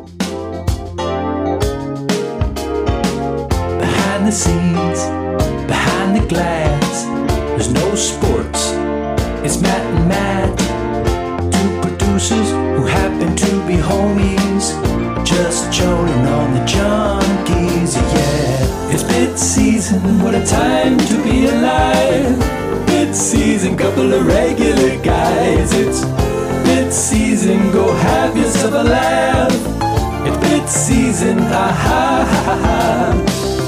Behind the scenes, behind the glass, there's no sports. It's Matt and Matt, two producers who happen to be homies, just joning on the junkies, yeah. It's bit season, what a time to be alive. Bit season, couple of regular guys. It's bit season, go have yourself a laugh. It's bit season, ha ha ha ha ha.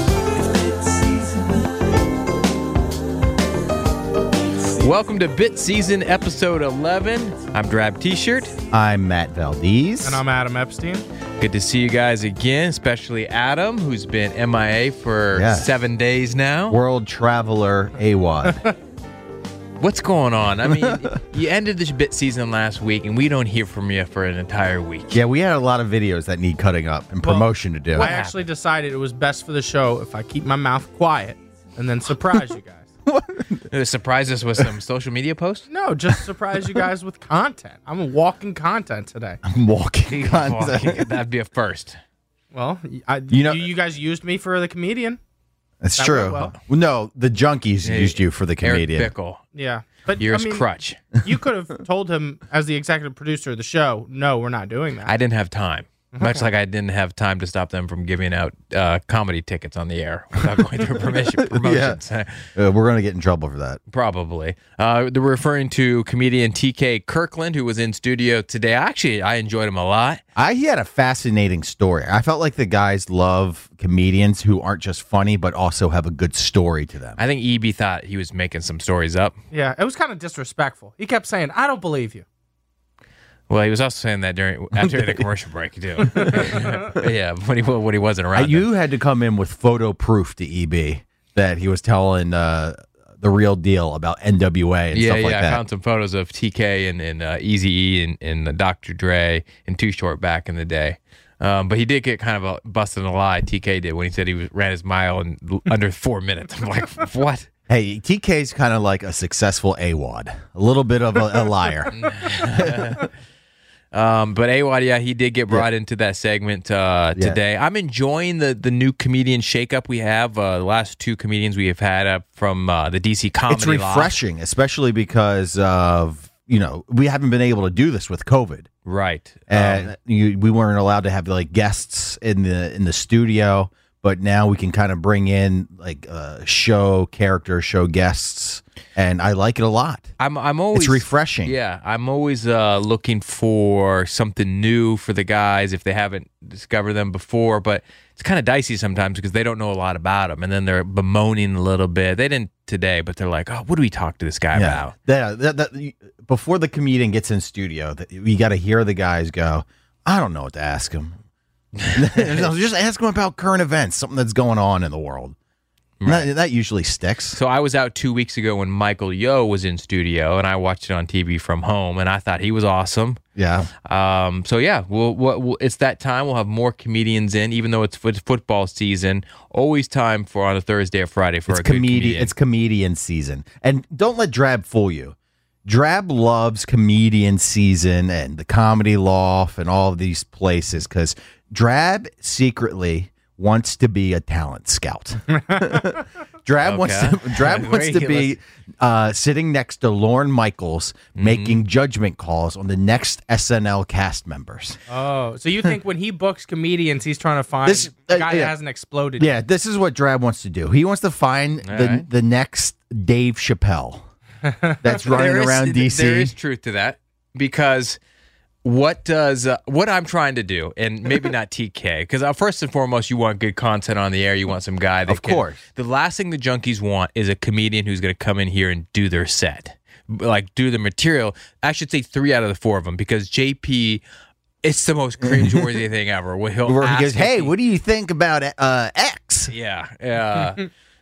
Welcome to Bit Season Episode 11. I'm Drab T-Shirt. I'm Matt Valdez. And I'm Adam Epstein. Good to see you guys again, especially Adam, who's been MIA for 7 days now. World Traveler AWOD. What's going on? I mean, you ended this Bit Season last week, and we don't hear from you for an entire week. Yeah, we had a lot of videos that need cutting up and promotion to do. I actually decided it was best for the show if I keep my mouth quiet and then surprise you guys. Surprise us with some social media posts? No, just surprise you guys with content. I'm a walking content today. I'm walking content. That'd be a first. Well, you guys used me for the comedian. That's That true. went well. No, the junkies used you for the comedian. Eric Bickle. Yeah. But You're his crutch. You could have told him as the executive producer of the show, no, we're not doing that. I didn't have time. Much like I didn't have time to stop them from giving out comedy tickets on the air without going through promotions. Yeah. We're going to get in trouble for that. Probably. They're referring to comedian TK Kirkland, who was in studio today. I enjoyed him a lot. He had a fascinating story. I felt like the guys love comedians who aren't just funny, but also have a good story to them. I think EB thought he was making some stories up. Yeah, it was kind of disrespectful. He kept saying, I don't believe you. Well, he was also saying that after the commercial break, too. Yeah, when he wasn't around. You had to come in with photo proof to EB that he was telling the real deal about NWA and stuff like that. I found some photos of TK and Eazy-E and Dr. Dre and Too Short back in the day. But he did get kind of busted in a lie, TK did, when he said he ran his mile in under 4 minutes. I'm like, what? Hey, TK's kind of like a successful AWOD. A little bit of a liar. But AWOD, he did get brought into that segment today. I'm enjoying the new comedian shakeup we have. The last two comedians we have had up from the DC Comedy It's refreshing, especially because of, we haven't been able to do this with COVID. Right. And we weren't allowed to have like guests in the studio, but now we can kind of bring in like show guests. And I like it a lot. I'm always, it's refreshing. Yeah, I'm always looking for something new for the guys if they haven't discovered them before. But it's kind of dicey sometimes because they don't know a lot about them, and then they're bemoaning a little bit. They didn't today, but they're like, "Oh, what do we talk to this guy about?" That before the comedian gets in studio, you got to hear the guys go, "I don't know what to ask him." Just ask him about current events, something that's going on in the world. Right. That usually sticks. So I was out 2 weeks ago when Michael Yo was in studio, and I watched it on TV from home, and I thought he was awesome. Yeah. So yeah, we'll it's that time. We'll have more comedians in, even though it's football season. Always time for on a Thursday or Friday for a good comedian. It's comedian season, and don't let Drab fool you. Drab loves comedian season and the Comedy Loft and all of these places because Drab secretly wants to be a talent scout. Drab wants to be sitting next to Lorne Michaels making judgment calls on the next SNL cast members. Oh, so you think when he books comedians, he's trying to find a guy that hasn't exploded yet? yet? This is what Drab wants to do. He wants to find the next Dave Chappelle that's running around DC. There is truth to that because what I'm trying to do, and maybe not TK, because first and foremost, you want good content on the air. You want some guy that of course. The last thing the junkies want is a comedian who's going to come in here and do their set, like do the material. I should say 3 out of the 4 of them, because JP, it's the most cringeworthy thing ever. Where he goes, "Hey, what do you think about X?" Yeah.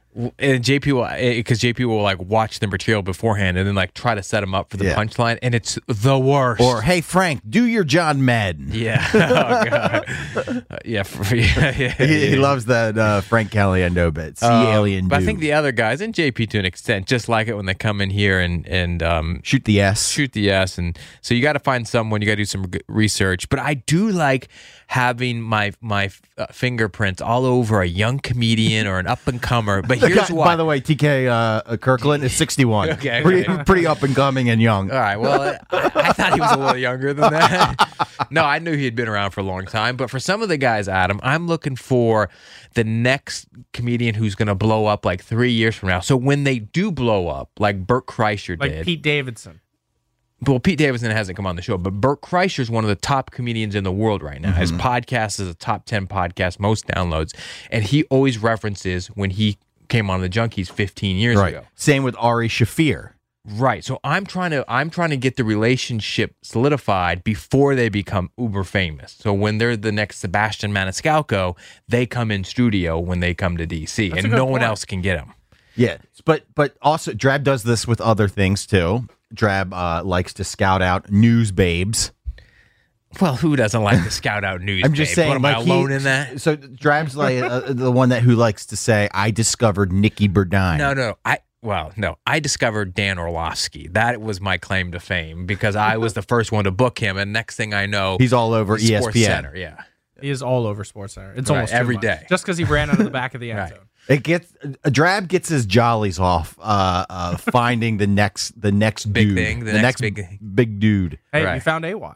And JP will, because JP will like watch the material beforehand and then like try to set him up for the punchline, and it's the worst. Or, hey, Frank, do your John Madden. Yeah. Oh, God. Yeah. He loves that Frank Caliendo bit. Alien But dude. I think the other guys, and JP to an extent, just like it when they come in here and shoot the S. shoot the S. And so you got to find someone, you got to do some research. But I do like having my fingerprints all over a young comedian or an up-and-comer. But here's why. By the way, TK Kirkland is 61. Okay. Pretty up-and-coming and young. All right. Well, I thought he was a little younger than that. No, I knew he had been around for a long time. But for some of the guys, Adam, I'm looking for the next comedian who's going to blow up like 3 years from now. So when they do blow up, like Bert Kreischer Like did. Pete Davidson. Well, Pete Davidson hasn't come on the show, but Bert Kreischer is one of the top comedians in the world right now. His podcast is a top 10 podcast, most downloads. And he always references when he came on the Junkies 15 years ago. Same with Ari Shafir. Right. So I'm trying to get the relationship solidified before they become uber famous. So when they're the next Sebastian Maniscalco, they come in studio when they come to DC, and no one else can get them. Yeah, but also Drab does this with other things too. Drab likes to scout out news babes. Well, who doesn't like to scout out news? I'm just saying, What, am I like, alone in that? So Drab's like the one who likes to say, "I discovered Nikki Burdine." No. I discovered Dan Orlovsky. That was my claim to fame because I was the first one to book him, and next thing I know, he's all over Sports ESPN. Center, yeah. He is all over SportsCenter. It's Right, almost every too much. day. Just because he ran out of the back of the end Right. zone. It gets Drab gets his jollies off finding the next Big dude, thing, the the next next big- big dude. Hey, Right. you found AWOD.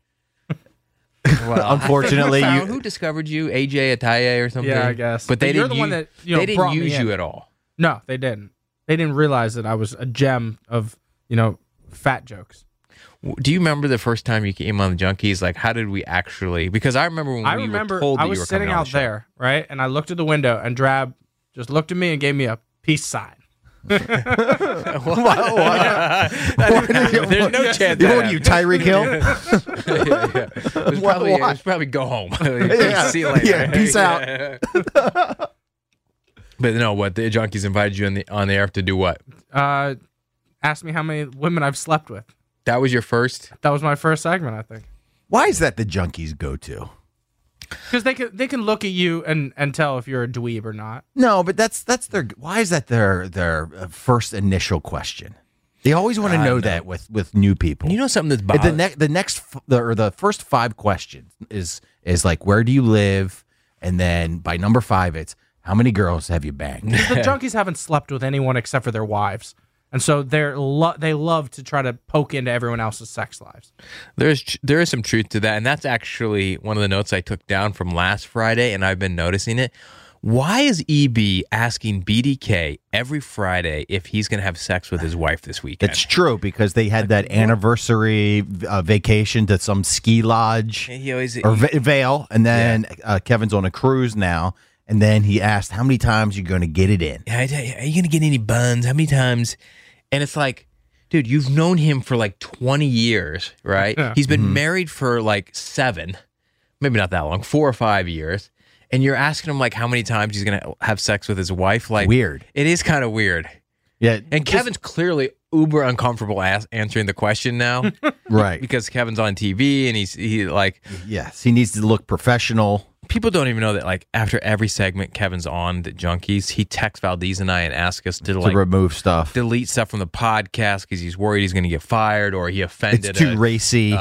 Well, Unfortunately, who discovered you? AJ Ataye or something? Yeah, I guess. But they But you're didn't the one use, that, they didn't brought me use in. you at all. No, they didn't. They didn't realize that I was a gem of, fat jokes. Do you remember the first time you came on the Junkies? Like, how did we actually? Because I remember when we were told that I you was were sitting coming on out the show. there, right? And I looked at the window, and Drab just looked at me and gave me a peace sign. There's no chance. What are you, Tyreek Hill? Yeah. It was probably go home. See you later. Yeah, peace out. But no, what the Junkies invited you on the air to do? What? Asked me how many women I've slept with. That was your first. That was my first segment, I think. Why is that the Junkies go to? Because they can look at you and tell if you're a dweeb or not. No, but that's their. Why is that their first initial question? They always want to know that with new people. You know something that's bothering The first 5 questions is like, where do you live, and then by number 5 it's how many girls have you banged? The Junkies haven't slept with anyone except for their wives. And so they love to try to poke into everyone else's sex lives. There is some truth to that, and that's actually one of the notes I took down from last Friday, and I've been noticing it. Why is EB asking BDK every Friday if he's going to have sex with his wife this weekend? It's true, because they had that anniversary vacation to some ski lodge He always or Vail, and then Kevin's on a cruise now. And then he asked, how many times you going to get it in? Are you going to get any buns? How many times? And it's like, dude, you've known him for like 20 years, right? Yeah. He's been married for like 7, maybe not that long, 4 or 5 years. And you're asking him like how many times he's going to have sex with his wife. Like, Weird. It is kind of weird. Yeah. And Kevin's clearly uber uncomfortable answering the question now. Right. Because Kevin's on TV and he like, Yes. He needs to look professional. people don't even know that like after every segment Kevin's on the Junkies, he texts Valdez and I and asks us to like remove stuff. delete stuff from the podcast because he's worried he's going to get fired or he offended It's too racy.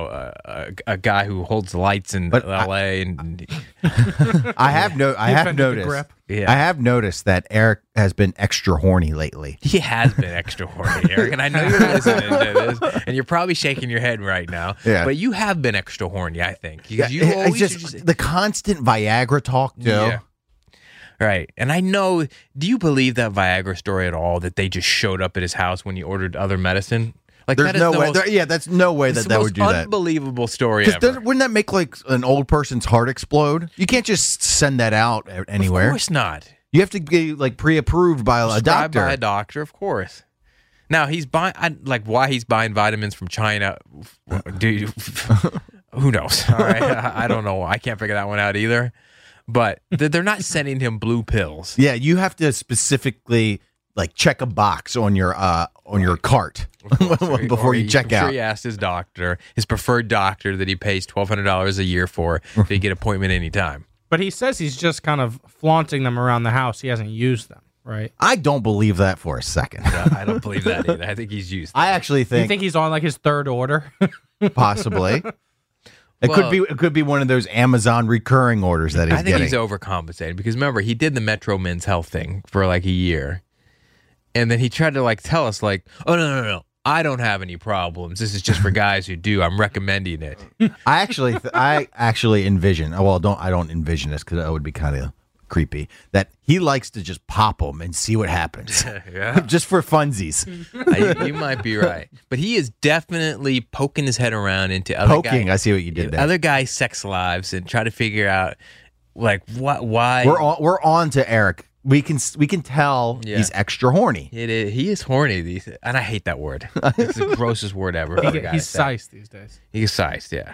a guy who holds lights in But L.A. and I have offended the noticed. grip. Yeah. I have noticed that Eric has been extra horny lately. he has been extra horny, Eric, and I know you're listening to this, and you're probably shaking your head right now. Yeah. But you have been extra horny, I think, because you It's always just the constant Viagra talk, Joe. Yeah. Right. And I know, do you believe that Viagra story at all, that they just showed up at his house when he ordered other medicine? Like, There's that is no the way. most, That's no way it's that the would most do that. unbelievable story ever. Because wouldn't that make like an old person's heart explode? You can't just send that out anywhere. Of course not. You have to get like pre-approved by a Prescribed doctor. by a doctor, of course. Now, he's buying, why he's buying vitamins from China, dude, who knows? All right. I don't know. I can't figure that one out either. but they're not sending him blue pills. Yeah, you have to specifically like check a box on your cart before you check I'm out. Sure, he asked his doctor, his preferred doctor that he pays $1,200 a year for, to get appointment anytime. But he says he's just kind of flaunting them around the house. He hasn't used them, right? I don't believe that for a second. No, I don't believe that either. I think he's used. I actually You think, think he's on like his third order? possibly it could be one of those Amazon recurring orders that he's I think getting. he's overcompensating because remember he did the Metro Men's Health thing for like a year, and then he tried to like tell us like, oh no, I don't have any problems. This is just for guys who do. I'm recommending it. I actually envision. Well, I don't envision this because that would be kind of creepy. That he likes to just pop them and see what happens, Yeah, just for funsies. you might be right, but he is definitely poking his head around into other Poking. guys, I see what you did there. other guys' sex lives and try to figure out like why We're on to Eric. We can tell Yeah. he's extra horny. He is horny, and I hate that word. It's the grossest word ever. for a guy He's to say. sized these days. He's sized, yeah.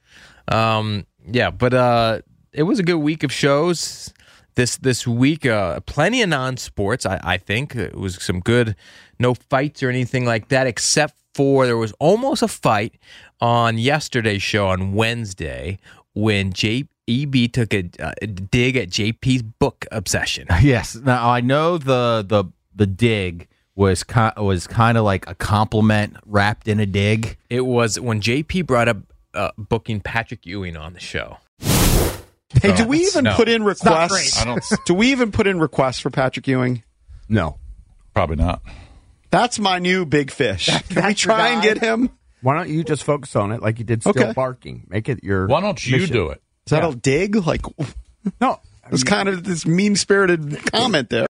But it was a good week of shows. This week, plenty of non-sports. I think it was some good, no fights or anything like that, except for there was almost a fight on yesterday's show on Wednesday when EB took a dig at JP's book obsession. Yes. Now I know the dig was kind of like a compliment wrapped in a dig. It was when JP brought up booking Patrick Ewing on the show. Hey, do we even put in requests? I don't. Do we even put in requests for Patrick Ewing? No, probably not. That's my new big fish. Can we try and get him? Why don't you just focus on it like you did Still Okay. Barking? Make it your. Why don't you mission. do it? Is that a dig? Like, No. it's kind of this mean-spirited comment there.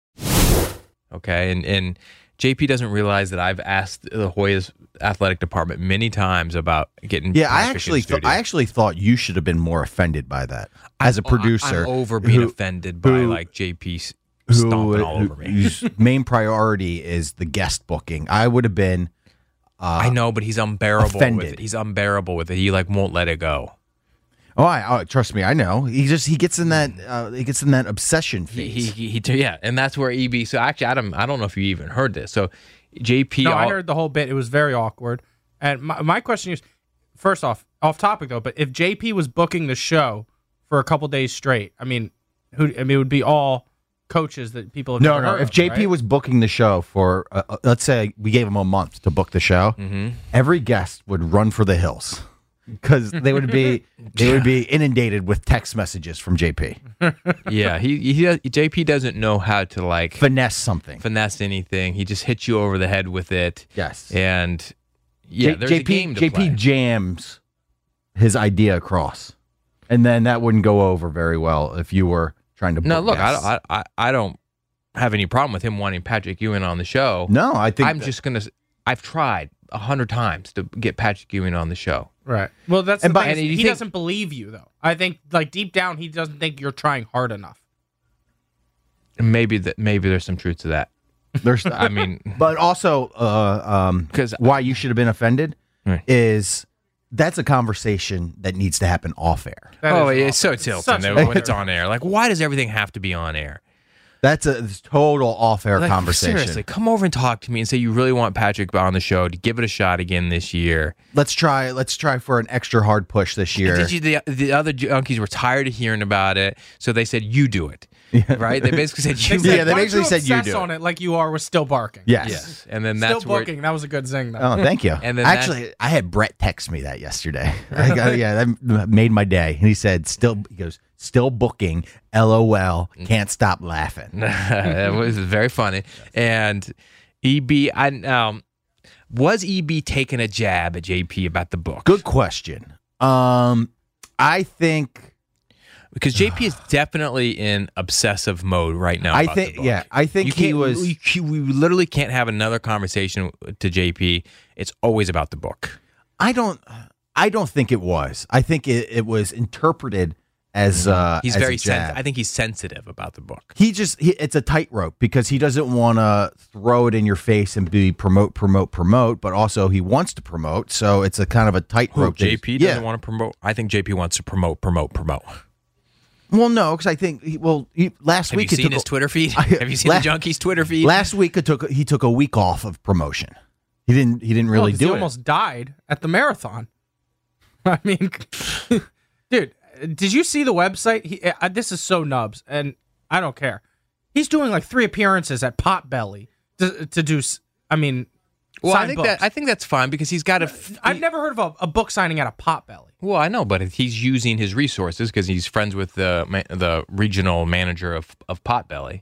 Okay, and JP doesn't realize that I've asked the Hoyas athletic department many times about getting. Yeah, Patrick in studio. I actually thought you should have been more offended by that as a producer. I'm over being who- offended by who- like JP stomping all over me. whose main priority is the guest booking. I would have been. I know, but he's unbearable with offended. it. He's unbearable with it. He like won't let it go. Trust me, I know. He gets in that obsession phase. Yeah, and that's where EB. So actually, Adam, I don't know if you even heard this. So JP. No, I heard the whole bit. It was very awkward. And my question is, first off topic though, but if JP was booking the show for a couple days straight, it would be all coaches that people have never No. heard If of, JP right? was booking the show for, let's say we gave him a month to book the show, every guest would run for the hills because they would be inundated with text messages from JP. Yeah, JP doesn't know how to like Finesse something. finesse anything. He just hits you over the head with it. Yes. And yeah, there's a game to JP play. jams his idea across, and then that wouldn't go over very well if you were trying to. No, book look, guests. I don't have any problem with him wanting Patrick Ewing on the show. No, I think I've tried 100 times to get Patrick Ewing on the show. Right. Well, that's And the by- thing. and you He think- doesn't believe you though. I think like deep down he doesn't think you're trying hard enough. And maybe there's some truth to that. there's. I mean, But also, 'Cause- why you should have been offended Right. is that's a conversation that needs to happen off air. That oh, is it's so awful. tilting Such when a- it's on air. Like, why does everything have to be on air? That's a total off-air Like, conversation. Seriously, come over and talk to me and say you really want Patrick on the show to give it a shot again this year. Let's try for an extra hard push this year. The other junkies were tired of hearing about it, so they said you do it. Right? They basically said you. Yeah, they "Why don't basically you said you obsess do on it like you are with Still Barking. Yes. Yes, and then Still that's where. Booking. That was a good zing though. Oh, thank you. And then actually, I had Brett text me that yesterday. That made my day. And he said, still booking. LOL. Can't stop laughing. It was very funny. And EB, was EB taking a jab at JP about the book? Good question. I think. Because JP is definitely in obsessive mode right now. I about think. the book. Yeah. I think You he can't- was. We literally can't have another conversation to JP. It's always about the book. I don't think it was. I think it was interpreted as He's as very a jab. sensitive. I think he's sensitive about the book. It's a tightrope because he doesn't want to throw it in your face and be promote, but also he wants to promote. So it's a kind of a tightrope. JP doesn't want to promote. I think JP wants to promote. Well, no, because I think last Have week you he seen took his Twitter feed? I- Have you seen la- the Junkies Twitter feed? last week he took a week off of promotion. He didn't really 'cause do he it. almost died at the marathon. I mean, dude, did you see the website? This is so nubs, and I don't care. He's doing like 3 appearances at Potbelly to do. I mean, well, sign books. I think that's fine because he's got a. I've never heard of a book signing at a Potbelly. Well, I know, but he's using his resources because he's friends with the regional manager of Potbelly.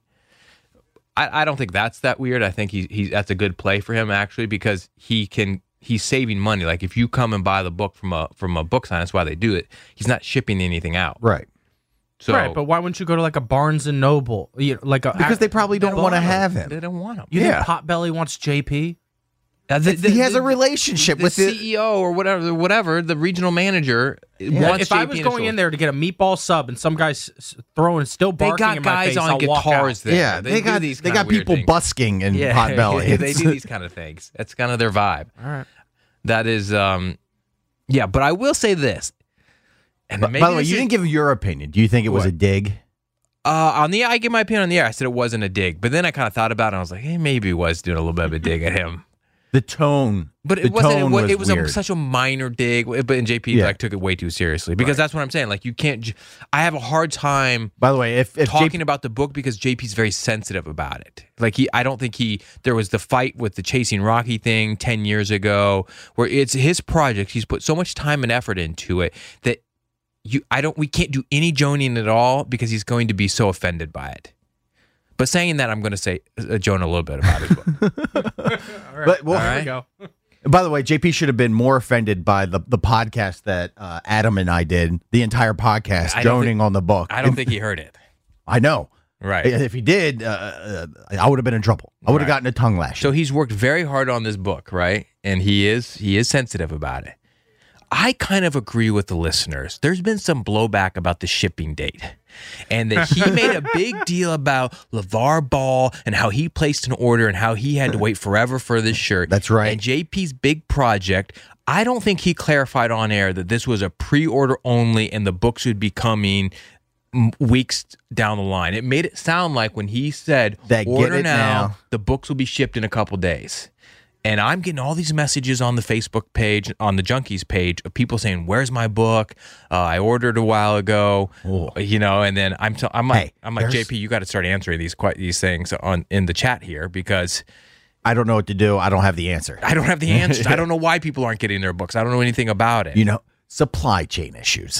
I don't think that's that weird. I think that's a good play for him actually because he's saving money. Like if you come and buy the book from a book sign, that's why they do it. He's not shipping anything out. Right. So Right, but why wouldn't you go to like a Barnes and Noble? Because they probably don't want to have him. they don't want him. You Yeah. think Potbelly wants JP? He has a relationship the with the CEO or whatever, the regional manager wants If I JP was in going his in there to get a meatball sub and some guy's throwing still They barking got in my guys face, on I'll walk guitars out. there. Yeah, they got do these they kinda got weird people things. busking in Potbelly. they do these kind of things. That's kind of their vibe. All right. That is, yeah. But I will say this. And By maybe the way, this you is- didn't give your opinion. Do you think it was What? a dig? I give my opinion on the air. I said it wasn't a dig, but then I kind of thought about it. And I was like, hey, maybe it was doing a little bit of a dig at him. The tone, But the it wasn't. tone It was weird. such a minor dig. But and JP Yeah. like took it way too seriously because that's what I'm saying. Like you can't. I have a hard time By the way, if talking about the book because JP's very sensitive about it. Like I don't think there was the fight with the Chasing Rocky thing 10 years ago where it's his project. He's put so much time and effort into it that we can't do any joning at all because he's going to be so offended by it. But saying that, I'm going to say Jonah a little bit about his book. But, well, There we go. by the way, JP should have been more offended by the podcast that Adam and I did, the entire podcast, I don't joning on the book. I don't think he heard it. I know. Right. If he did, I would have been in trouble. I would have Right. gotten a tongue lash. So he's worked very hard on this book, right? And he is sensitive about it. I kind of agree with the listeners. There's been some blowback about the shipping date. And that he made a big deal about LeVar Ball and how he placed an order and how he had to wait forever for this shirt. That's right. And JP's big project, I don't think he clarified on air that this was a pre-order only and the books would be coming weeks down the line. It made it sound like when he said, That get order it now, now. the books will be shipped in a couple days. And I'm getting all these messages on the Facebook page, on the Junkies page, of people saying, "Where's my book? I ordered a while ago." Ooh. And then I'm like, there's- JP, you got to start answering these things in the chat here because I don't know what to do. I don't have the answer. I don't have the answers. I don't know why people aren't getting their books. I don't know anything about it. You know, supply chain issues.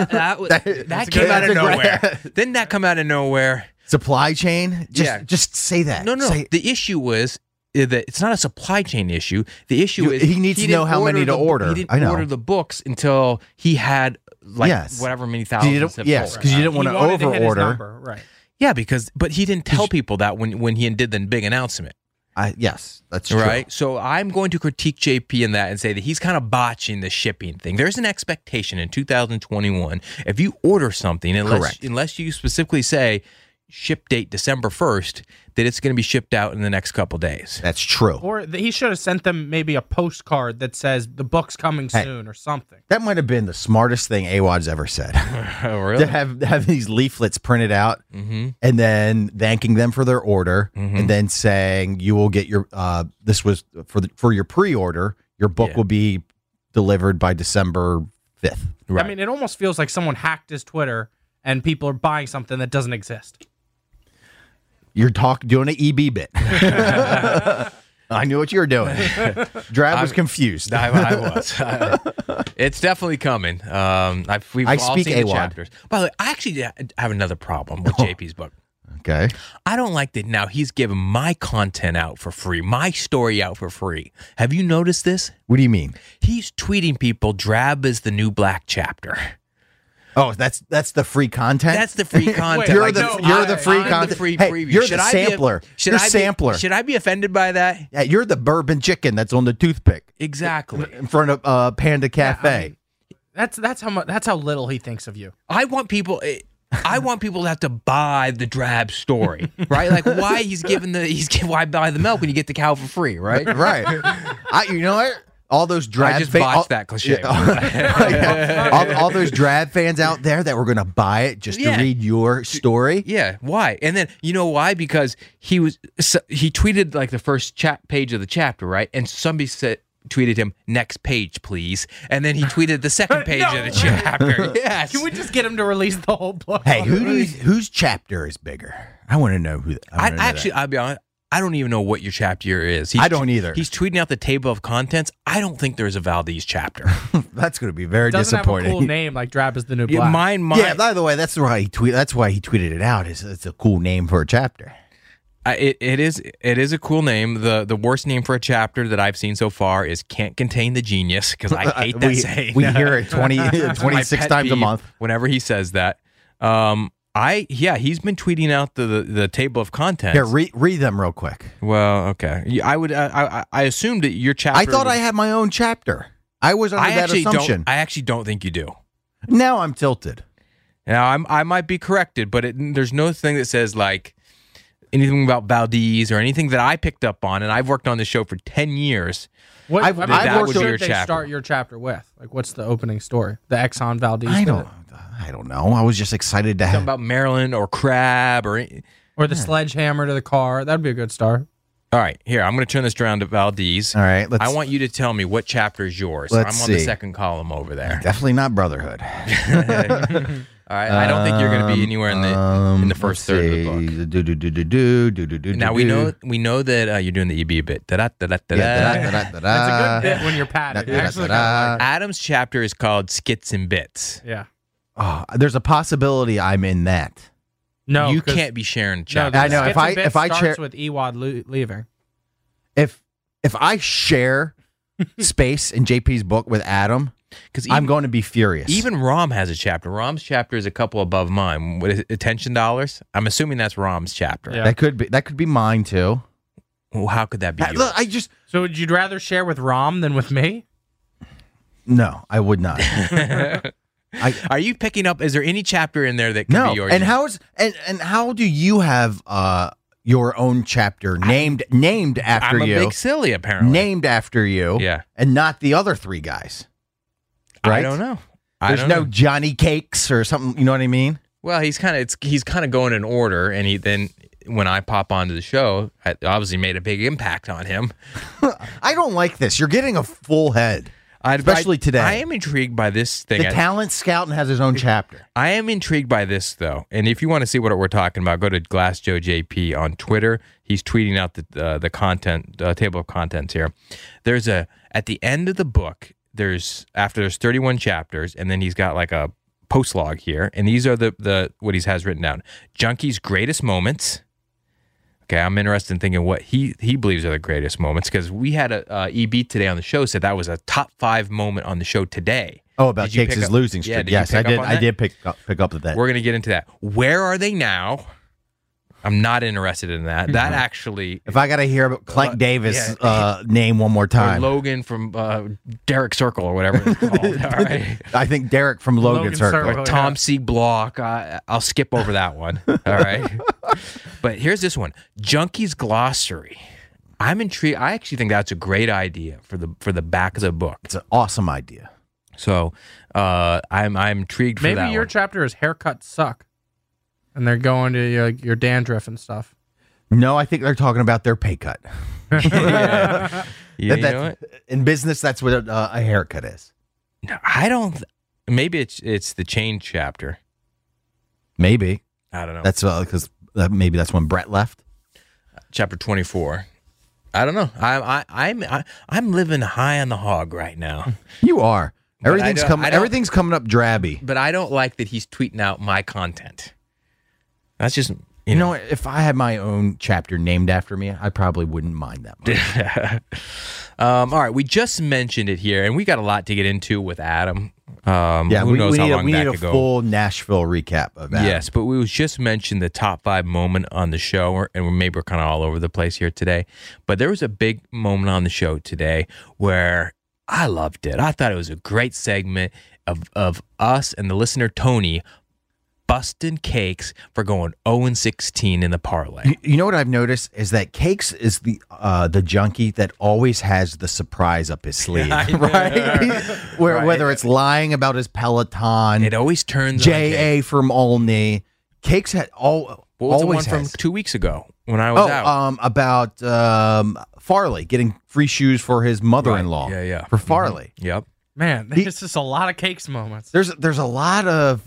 That came out of nowhere. Didn't that come out of nowhere? Supply chain? Just say that. No. Say, The issue was that it's not a supply chain issue. The issue is he needs to know didn't how many to order. He didn't I know. order the books until he had Yes. whatever many Because you thousands. didn't- because you didn't want He to wanted to hit his overorder. number, right? Yeah, but he didn't tell people that when he did the big announcement. Yes, that's true. Right. So I'm going to critique JP in that and say that he's kind of botching the shipping thing. There's an expectation in 2021 if you order something, unless you specifically say ship date December 1st, that it's going to be shipped out in the next couple days. That's true. Or he should have sent them maybe a postcard that says the book's coming soon or something. That might have been the smartest thing AWOD's ever said. Oh, really? To have these leaflets printed out and then thanking them for their order and then saying you will get your this was for your pre-order, your book Yeah. will be delivered by December 5th. Right. I mean, it almost feels like someone hacked his Twitter and people are buying something that doesn't exist. You're doing an EB bit. I knew what you were doing. Drab was confused. I was. It's definitely coming. We've I all speak seen the AWOD. chapters. By the way, I actually have another problem with JP's book. Okay. I don't like that now he's giving my content out for free, my story out for free. Have you noticed this? What do you mean? He's tweeting people, Drab is the new black chapter. Oh, that's the free content. That's the free content. You're Like, the no, you're the free I'm content. the free Hey, preview. you're Should the I be a- sampler. should You're I be- sampler. Should I be offended by that? Yeah, you're the bourbon chicken that's on the toothpick Exactly. in front of Panda Cafe. That's how little he thinks of you. I want people to have to buy the Drab story, right? Like why why buy the milk when you get the cow for free, right? Right. You know what? all those drab I just fans, botched that cliche. all those drab fans out there that were going to buy it just to read your story. Yeah, why? And then you know why? Because he tweeted like the first page of the chapter, right? And somebody tweeted him, "Next page, please." And then he tweeted the second page of the chapter. Yes. Can we just get him to release the whole book? Hey, whose chapter is bigger? I want to know who. I'll be honest. I don't even know what your chapter is. I don't either. He's tweeting out the table of contents. I don't think there's a Valdez chapter. That's going to be very Doesn't disappointing. have a cool name like Drab is the New Black. Mine. Yeah. By the way, that's why he tweeted it out. It's a cool name for a chapter. It is a cool name. The worst name for a chapter that I've seen so far is "Can't Contain the Genius" because I hate that saying. We hear it 26 times a month whenever he says that. He's been tweeting out the table of contents. Here, read them real quick. Well, okay. I would. I assumed that your chapter. I thought I had my own chapter. I was under that assumption. I actually don't think you do. Now I'm tilted. Now I might be corrected, but there's no thing that says like anything about Valdez or anything that I picked up on, and I've worked on this show for 10 years. What should they start your chapter with? Like, what's the opening story? The Exxon Valdez. I don't know. I was just excited to Something about Maryland or Crab or the sledgehammer to the car. That'd be a good start. All right, here, I'm going to turn this around to Valdez. All right, I want you to tell me what chapter is yours. I'm on the second column over there. Definitely not Brotherhood. All right, I don't think you're going to be anywhere in the first third of the book. Now we know that you're doing the EB bit. That's a good bit when you're patted. Adam's chapter is called Skits and Bits. Yeah. Oh, there's a possibility I'm in that. No, you can't be sharing chapters. I know if I starts with Ewad leaving. If I share space in JP's book with Adam, because I'm going to be furious. Even Rom has a chapter. Rom's chapter is a couple above mine. What is it, attention dollars? I'm assuming that's Rom's chapter. Yeah. That could be mine too. Well, how could that be? Look, so would you rather share with Rom than with me? No, I would not. Are you picking up? Is there any chapter in there that could be yours? And how do you have your own chapter named after you? I'm a big silly, apparently. Named after you, yeah, and not the other three guys. Right? I don't know. There's no Johnny Cakes or something. You know what I mean? Well, he's kind of going in order, and then when I pop onto the show, I obviously made a big impact on him. I don't like this. You're getting a full head. Especially today. I am intrigued by this thing. The talent scout has his own chapter. I am intrigued by this, though. And if you want to see what we're talking about, go to Glass Joe JP on Twitter. He's tweeting out the content, table of contents here. There's at the end of the book, there's 31 chapters, and then he's got like a post log here. And these are the what he has written down. Junkie's greatest moments. Okay, I'm interested in thinking what he believes are the greatest moments, because we had a EB today on the show said that was a top 5 moment on the show today. Oh, about Cakes' losing streak. Yeah, yes, I did. I did pick up that. We're going to get into that. Where are they now? I'm not interested in that. That actually, if I got to hear about Clank Davis name one more time, or Logan from Derek Circle or whatever it's called. All right. I think Derek from Logan Circle. Or Tom C. Block. I'll skip over that one. All right. But here's this one: Junkie's Glossary. I'm intrigued. I actually think that's a great idea for the back of the book. It's an awesome idea. So I'm intrigued for that. Maybe your chapter is haircuts suck. And they're going to your dandruff and stuff. No, I think they're talking about their pay cut. Yeah. You know what? In business, that's what a haircut is. No, I don't. Maybe it's the change chapter. Maybe. I don't know. That's because maybe that's when Brett left. Chapter 24. I don't know. I'm living high on the hog right now. You are. Everything's coming up drabby. But I don't like that he's tweeting out my content. That's just you know. If I had my own chapter named after me, I probably wouldn't mind that much. All right, we just mentioned it here, and we got a lot to get into with Adam. Yeah, who knows how long we that need could a go. full Nashville recap of that. Yes, but we just mentioned the top 5 moment on the show, and maybe we're kind of all over the place here today. But there was a big moment on the show today where I loved it. I thought it was a great segment of us and the listener Tony busting Cakes for going 0-16 in the parlay. You know what I've noticed is that Cakes is the junkie that always has the surprise up his sleeve, right? Whether it's lying about his Peloton, It always turns on Cakes. JA from Olney. Cakes had What was the one always from has. 2 weeks ago when I was out? About Farley getting free shoes for his mother-in-law. Right. Yeah. For Farley. Yep. Man, there's just a lot of Cakes moments. There's a lot of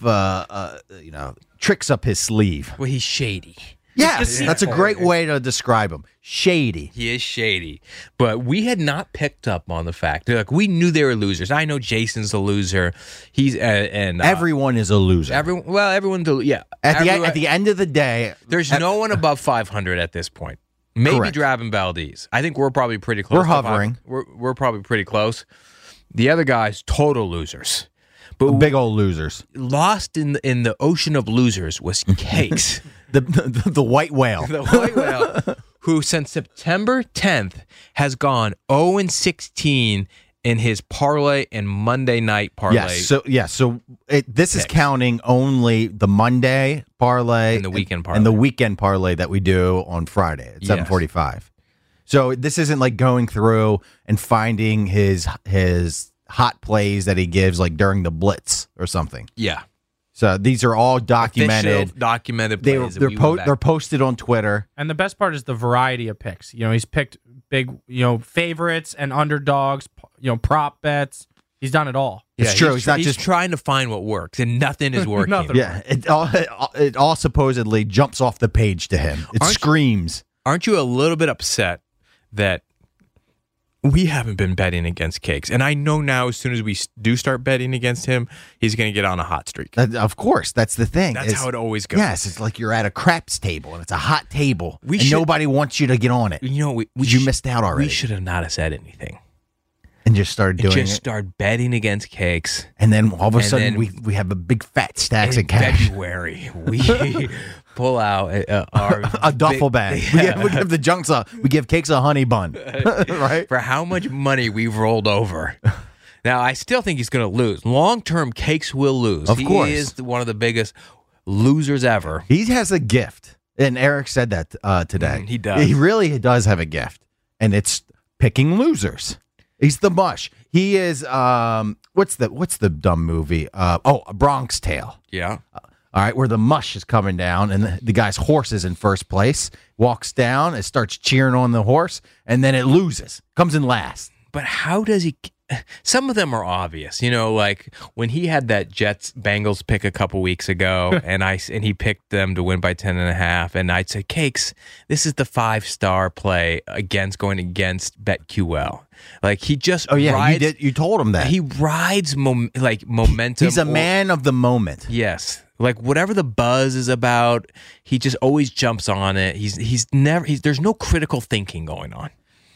tricks up his sleeve. Well, he's shady. Yes, that's a great way to describe him. Shady. He is shady. But we had not picked up on the fact. Like, we knew they were losers. I know Jason's a loser. He's Everyone is a loser. Everyone's a, yeah. At the end of the day, There's no one above 500 at this point. Maybe Correct. Drab and Valdez. I think we're probably pretty close. We're hovering. We're probably pretty close. The other guys, total losers. But big old losers. lost in the ocean of losers was Cakes. The white whale. The white whale, who since September 10th has gone 0-16 in his parlay and Monday night parlay. Yes. So this is counting only the Monday parlay And the weekend parlay. and the weekend parlay that we do on Friday at 7:45. So this isn't like going through and finding his hot plays that he gives like during the blitz or something. Yeah. So these are all documented. Official, documented They plays. they're posted on Twitter. And the best part is the variety of picks. You know, he's picked big, favorites and underdogs, prop bets. He's done it all. It's true. He's not he's just trying to find what works, and nothing is working. Nothing. Yeah, it all supposedly jumps off the page to him. It screams. Aren't you a little bit upset that we haven't been betting against Cakes? And I know now, as soon as we do start betting against him, he's going to get on a hot streak. Of course, that's the thing. That's how it always goes. Yes, it's like you're at a craps table and it's a hot table, and should- nobody wants you to get on it. You know, You missed out already. We should have not have said anything. And just started doing Just it. start betting against Cakes. And then all of a and sudden, then- we have a big fat stacks In of cash. February, we pull out our A duffel big- bag. Yeah. We give the junks we give Cakes a honey bun, right? for how much money we've rolled over. Now, I still think he's going to lose. Long term, Cakes will lose. Of course. He is one of the biggest losers ever. He has a gift, and Eric said that today. He does. He really does have a gift, and it's picking losers. He's the mush. He is. What's the dumb movie? A Bronx Tale. Yeah. All right, where the mush is coming down, and the guy's horse is in first place. Walks down, it starts cheering on the horse, and then it loses. Comes in last. But how does he? Some of them are obvious, like when he had that Jets Bengals pick a couple weeks ago, and he picked them to win by 10.5, and I'd say, Cakes, this is the 5-star play going against BetQL. Like he just rides, you did. You told him that he rides momentum. he's a man of the moment. Yes. Like whatever the buzz is about, he just always jumps on it. There's no critical thinking going on.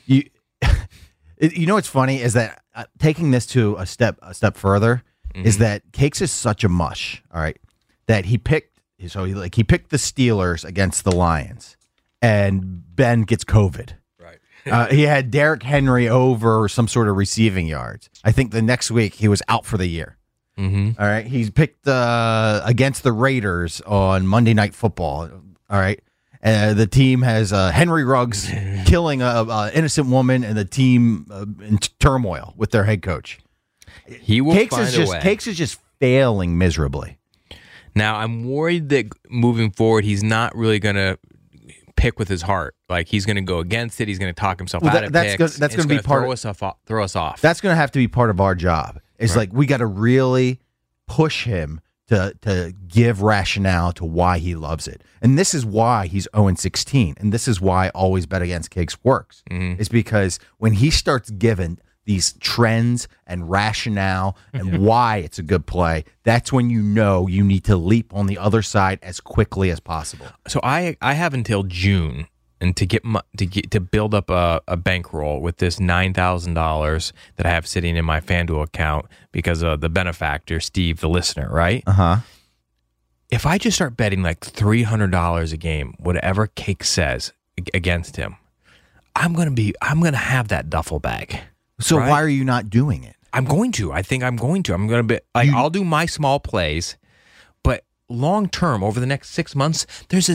You know what's funny is that taking this to a step further is that Cakes is such a mush. All right, that he picked the Steelers against the Lions, and Ben gets COVID. Right. He had Derrick Henry over some sort of receiving yards. I think the next week he was out for the year. Mm-hmm. All right, he's picked against the Raiders on Monday Night Football. All right. The team has Henry Ruggs killing an innocent woman, and the team in turmoil with their head coach. He will Cakes find a way. Cakes is just failing miserably. Now, I'm worried that moving forward, he's not really going to pick with his heart. Like he's going to go against it. He's going to talk himself out of picks. That's going to be part throw us off. That's going to have to be part of our job. It's like we got to really push him to give rationale to why he loves it. And this is why he's 0-16. And this is why Always Bet Against Cakes works. Mm-hmm. Is because when he starts giving these trends and rationale and why it's a good play, that's when you know you need to leap on the other side as quickly as possible. So I have until June and to build up a bankroll with this $9,000 that I have sitting in my FanDuel account because of the benefactor, Steve, the listener, right? Uh-huh. If I just start betting like $300 a game, whatever Cake says against him, I'm gonna have that duffel bag. So right? why are you not doing it? I'm going to. I think I'm going to. I'm going to be like, I'll do my small plays, but long term, over the next 6 months, there's a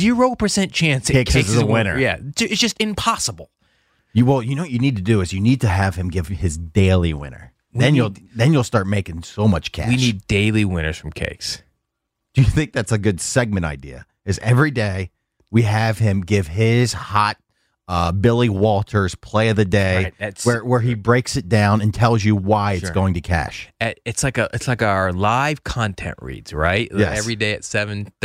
0% chance that Cakes is the winner. Yeah, it's just impossible. You know what you need to do is you need to have him give his daily winner. Then you'll start making so much cash. We need daily winners from Cakes. Do you think that's a good segment idea? Is every day we have him give his hot Billy Walters play of the day, Right, where he breaks it down and tells you why it's going to cash. It's like our live content reads, right? Yes. Every day at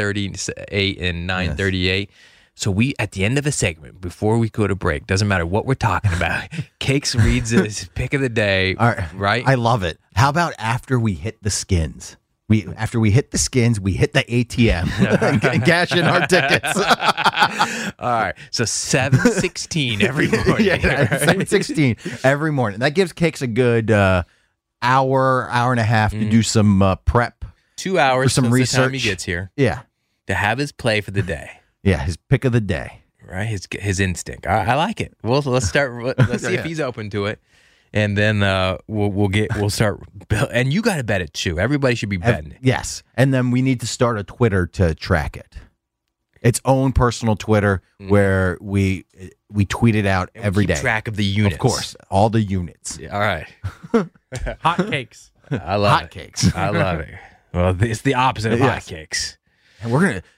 7:38 and 9:38. So we, at the end of a segment, before we go to break, doesn't matter what we're talking about, Cakes reads his pick of the day, right? I love it. How about after we hit the skins? After we hit the skins, we hit the ATM and cash in our tickets. All right. So 7:16 every morning. Yeah, 7:16 every morning. That gives Cakes a good hour and a half to do some prep. 2 hours for some since the time he research. gets here Yeah. to have his play for the day. Yeah, his pick of the day. Right, his instinct. I like it. Well, let's start. Let's see if he's open to it, and then we'll start. And you got to bet it too. Everybody should be betting it. Yes, and then we need to start a Twitter to track it. Its own personal Twitter where we tweet it out every Keep day. track of the units, Of course, all the units. Yeah, all right. Hot cakes. I love Hot it. cakes. I love it. Well, it's the opposite of Yes. hot cakes. And we're gonna.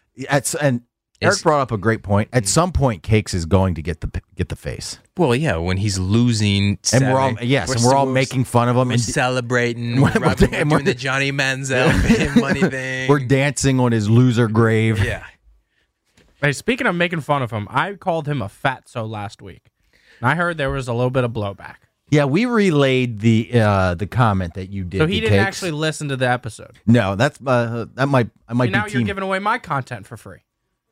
Eric brought up a great point. At some point, Cakes is going to get the face, Well, yeah, when he's losing, and we're all making fun of him We're and celebrating. We're- We're we're- doing the Johnny Manziel money thing. we're dancing on his loser grave. Yeah. Hey, speaking of making fun of him, I called him a fatso last week. And I heard there was a little bit of blowback. Yeah, we relayed the comment that you did. So he to didn't Cakes. actually listen to the episode. No, that's I might Now be you're team. giving away my content for free.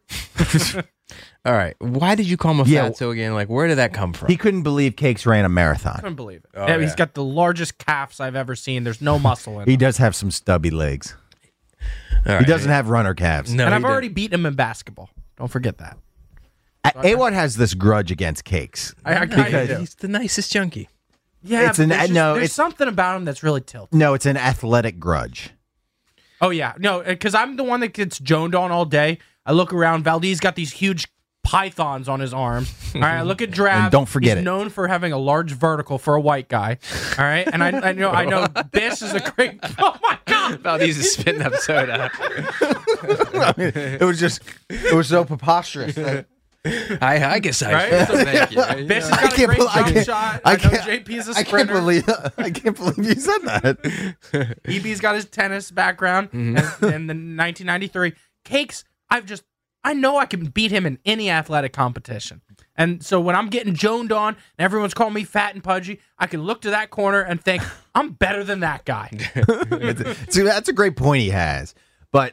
All right. Why did you call him a Yeah. fatso again? Like, where did that come from? He couldn't believe Cakes ran a marathon. Couldn't believe it. Oh, Yeah, He's yeah. got the largest calves I've ever seen. There's no muscle in He him. does have some stubby legs. All right. He doesn't have runner calves. No, And he I've didn't. already beaten him in basketball. Don't forget that. Awad has this grudge against Cakes. I kind of do. He's the nicest junkie. Yeah, It's but an- there's, no, there's it's- something about him that's really tilted. No, it's an athletic grudge. Oh, yeah. No, because I'm the one that gets joned on all day. I look around. Valdez got these huge pythons on his arms. All right, I look at Drab. And don't forget He's it. known for having a large vertical for a white guy. All right, and I know Biss is a great. Oh my God! Valdez is spitting up soda. It was so preposterous. that- I guess I Right? should. So- Thank you. Biss has got a great jump shot. I know JP's a I can't sprinter. believe you said that. EB's got his tennis background and the 1993 Cakes. I know I can beat him in any athletic competition. And so when I'm getting joned on and everyone's calling me fat and pudgy, I can look to that corner and think, I'm better than that guy. See, that's a great point he has. But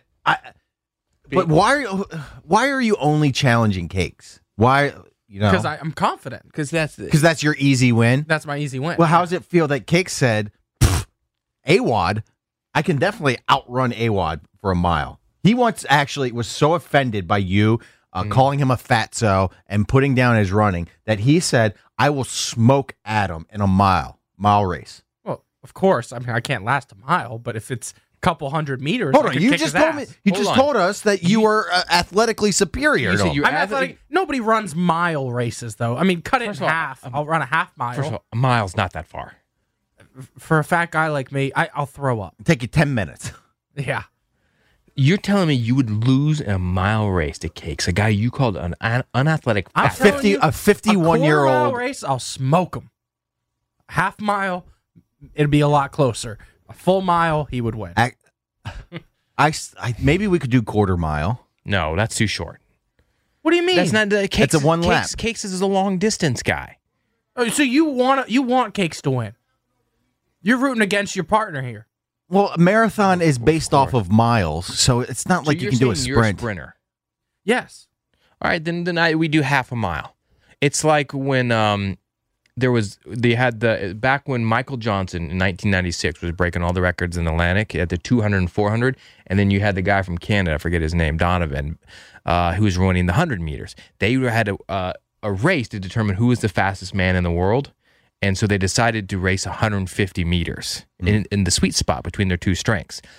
why are you only challenging Cakes? Why, Because I'm confident. Because that's Because that's your easy win. That's my easy win. Well, how does it feel that Cakes said, Awad, I can definitely outrun Awad for a mile. He once actually was so offended by you calling him a fatso and putting down his running that he said, I will smoke Adam in a mile race. Well, of course. I mean, I can't last a mile, but if it's a couple 100 meters, Hold I on, can you kick just his told me ass. you Hold just on. told us that you were athletically superior. You to said him. you were I'm athletic. Nobody runs mile races, though. I mean, cut it in First of all, half. I'll run a half mile. First of all, a mile's not that far. For a fat guy like me, I'll throw up. Take you 10 minutes. Yeah. You're telling me you would lose a mile race to Cakes, a guy you called an unathletic I'm fat. telling you, a 51-year-old quarter-mile race, I'll smoke him. Half mile, it'd be a lot closer. A full mile, he would win. I maybe we could do quarter mile. No, that's too short. What do you mean? That's not the Cakes. It's a one lap. Cakes is a long distance guy. Oh, so you want Cakes to win? You're rooting against your partner here. Well, a marathon is based off of miles, so it's not like So you you're can do a saying you're sprint. sprinter. Yes. All right, then we do half a mile. It's like when back when Michael Johnson in 1996 was breaking all the records in Atlantic at the 200 and 400, and then you had the guy from Canada, I forget his name, Donovan, who was running the 100 meters. They had a race to determine who was the fastest man in the world, and so they decided to race 150 meters in the sweet spot between their two strengths.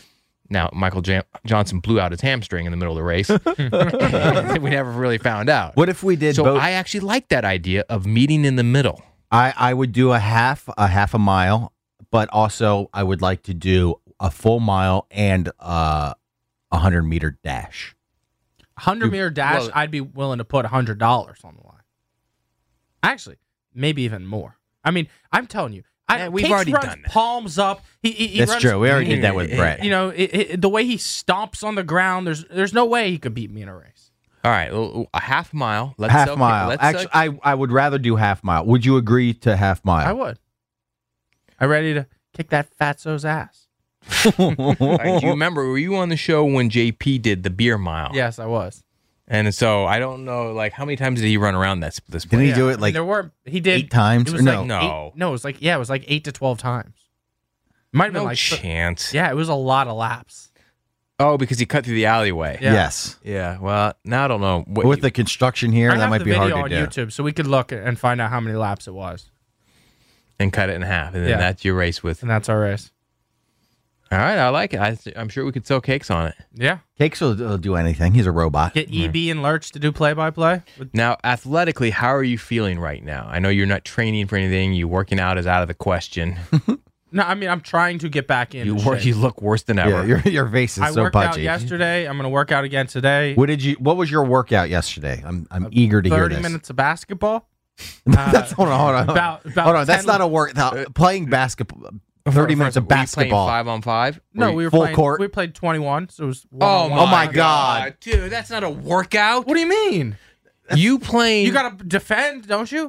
Now, Michael Johnson blew out his hamstring in the middle of the race. We never really found out. What if we did So both? I actually like that idea of meeting in the middle. I would do a half a mile, but also I would like to do a full mile and a 100-meter dash. 100-meter dash, well- I'd be willing to put $100 on the line. Actually, maybe even more. I mean, I'm telling you, we've Cakes already runs done that. Palms up. He That's runs, true. We already did that with Brett. You know, the way he stomps on the ground, there's no way he could beat me in a race. All right, a half mile. Let's Half mile. Actually, I would rather do half mile. Would you agree to half mile? I would. I'm ready to kick that fatso's ass. do you remember? Were you on the show when JP did the beer mile? Yes, I was. And so I don't know, like, how many times did he run around this place? Didn't he do it like he did 8 times? It was No. like No. it was like it was like 8 to 12 times. It might have been No like chance. Yeah, it was a lot of laps. Oh, because he cut through the alleyway. Yeah. Yes. Yeah. Well, now I don't know. What With the construction here, I that have might the be hard video to on do. YouTube, so we could look and find out how many laps it was, and cut it in half, and then Yeah. that's your race with. and that's our race. All right, I like it. I'm sure we could sell cakes on it. Yeah, Cakes will do anything. He's a robot. get EB and Lurch to do play-by-play. Now, athletically, how are you feeling right now? I know you're not training for anything. You working out is out of the question. No, I mean I'm trying to get back in. You look worse than ever. Yeah, your face is I so worked out pudgy. yesterday. I'm going to work out again today. What was your workout yesterday? I'm eager to hear 30 this. minutes of basketball. Hold on. About Hold on. That's 10 not a work. Playing basketball. 30 minutes of Were you playing basketball. 5-on-5? No, we were full playing, court? We played 21, so it was Oh one-on-one. my God. dude, that's not a workout. What do you mean? You playing? You got to defend, don't you?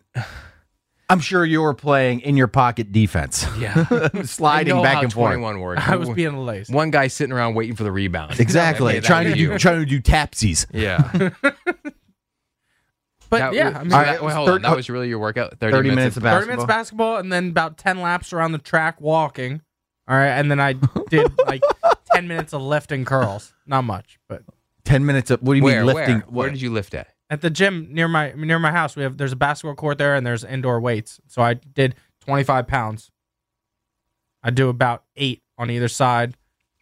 I'm sure you were playing in your pocket defense, yeah, sliding I know back how and forth. 21 works. I was being laced. One guy sitting around waiting for the rebound. Exactly. Okay, that trying was to you. do tapsies. Yeah. But That- yeah, I mean, so All right, that- wait, hold on. That was really your workout? 30 minutes of 30 minutes basketball and then about 10 laps around the track walking. All right, and then I did like 10 minutes of lifting curls. Not much, but 10 minutes of, what do you Where? mean lifting? Where did you lift at? at the gym near my house, there's a basketball court there and there's indoor weights. So I did 25 pounds. I do about 8 on either side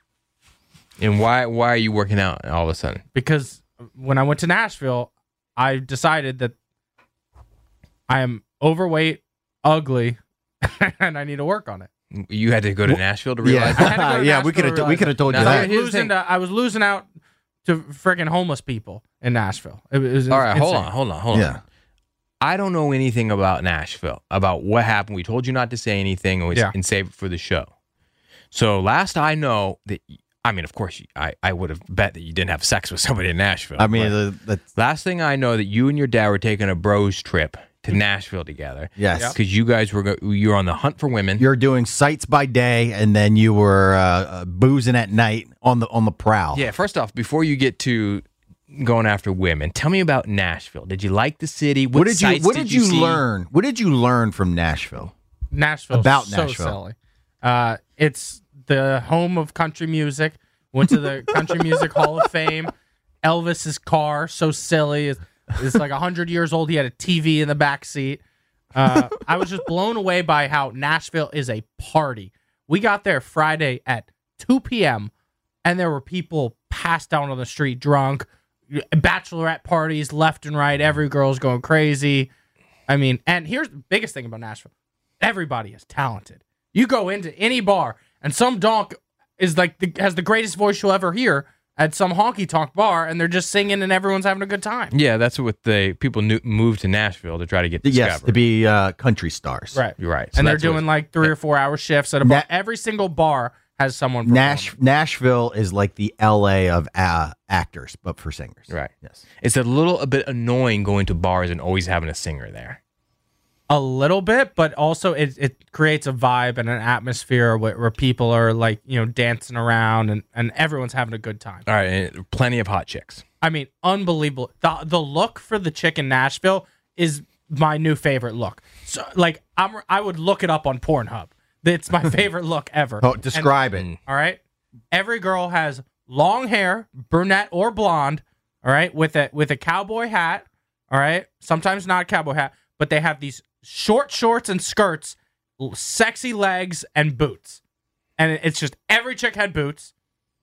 And why are you working out all of a sudden? because when I went to Nashville, I decided that I am overweight, ugly, and I need to work on it. You had to go to Nashville to realize Yeah, that? I had to go to yeah. We Nashville to could have told you No, that. here's the thing. I was losing out to freaking homeless people in Nashville. It was All right, hold insane. on. Yeah. I don't know anything about Nashville, about what happened. We told you not to say anything and save it for the show. So last I know, of course, I would have bet that you didn't have sex with somebody in Nashville. I mean, but last thing I know that you and your dad were taking a bros trip to Nashville together. yes. Because you guys you were on the hunt for women. You're doing sights by day, and then you were boozing at night on the prowl. Yeah, first off, before you get to going after women, tell me about Nashville. Did you like the city? What sights did you see? learn? What did you learn from Nashville? Nashville About so Nashville. silly. It's the home of country music. Went to the Country Music Hall of Fame. Elvis's car, so silly. It's like 100 years old. He had a TV in the back seat. I was just blown away by how Nashville is a party. We got there Friday at 2 p.m. and there were people passed out on the street drunk. Bachelorette parties left and right. Every girl's going crazy. I mean, and here's the biggest thing about Nashville. Everybody is talented. You go into any bar and some donk is like has the greatest voice you'll ever hear at some honky tonk bar, and they're just singing and everyone's having a good time. Yeah, that's what people moved to Nashville to try to get discovered. Yes, to be country stars. Right. You're right. So And they're that's what- doing like 3 or 4 hour shifts at a bar. Every single bar has someone performing. Nashville is like the L.A. of actors, but for singers. Right. Yes. It's a little bit annoying going to bars and always having a singer there. A little bit, but also it creates a vibe and an atmosphere where people are like, dancing around and everyone's having a good time. All right, and plenty of hot chicks. I mean, unbelievable. The look for the chick in Nashville is my new favorite look. So, like, I would look it up on Pornhub. It's my favorite look ever. Oh, describe it. All right. Every girl has long hair, brunette or blonde. All right, with a cowboy hat. All right, sometimes not a cowboy hat, but they have these short shorts and skirts, sexy legs and boots, and it's just every chick had boots.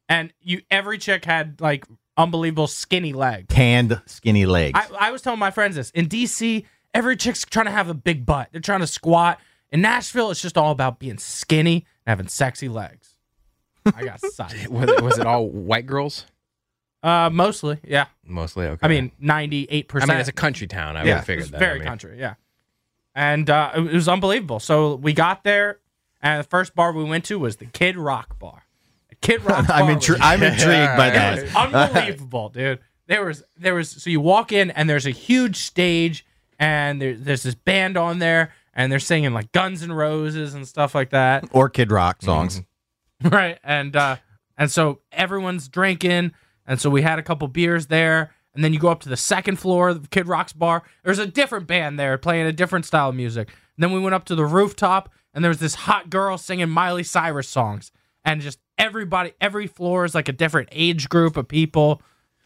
and every chick had like unbelievable skinny legs. Tanned, skinny legs. I was telling my friends this. In DC, every chick's trying to have a big butt. They're trying to squat. In Nashville, it's just all about being skinny and having sexy legs. I got sight. Was it all white girls? Mostly, yeah. Mostly, okay. I mean, 98%. I mean, it's a country town. I would have figured that. Very country, yeah. And it was unbelievable. So we got there, and the first bar we went to was the Kid Rock Bar. Kid Rock bar. I'm intrigued by that. It was unbelievable, dude. There was. So you walk in, and there's a huge stage, and there's this band on there, and they're singing like Guns N' Roses and stuff like that. Or Kid Rock songs. Right. And so everyone's drinking, and so we had a couple beers there, and then you go up to the second floor of Kid Rock's bar. There's a different band there playing a different style of music. And then we went up to the rooftop, and there was this hot girl singing Miley Cyrus songs, and just every floor is like a different age group of people.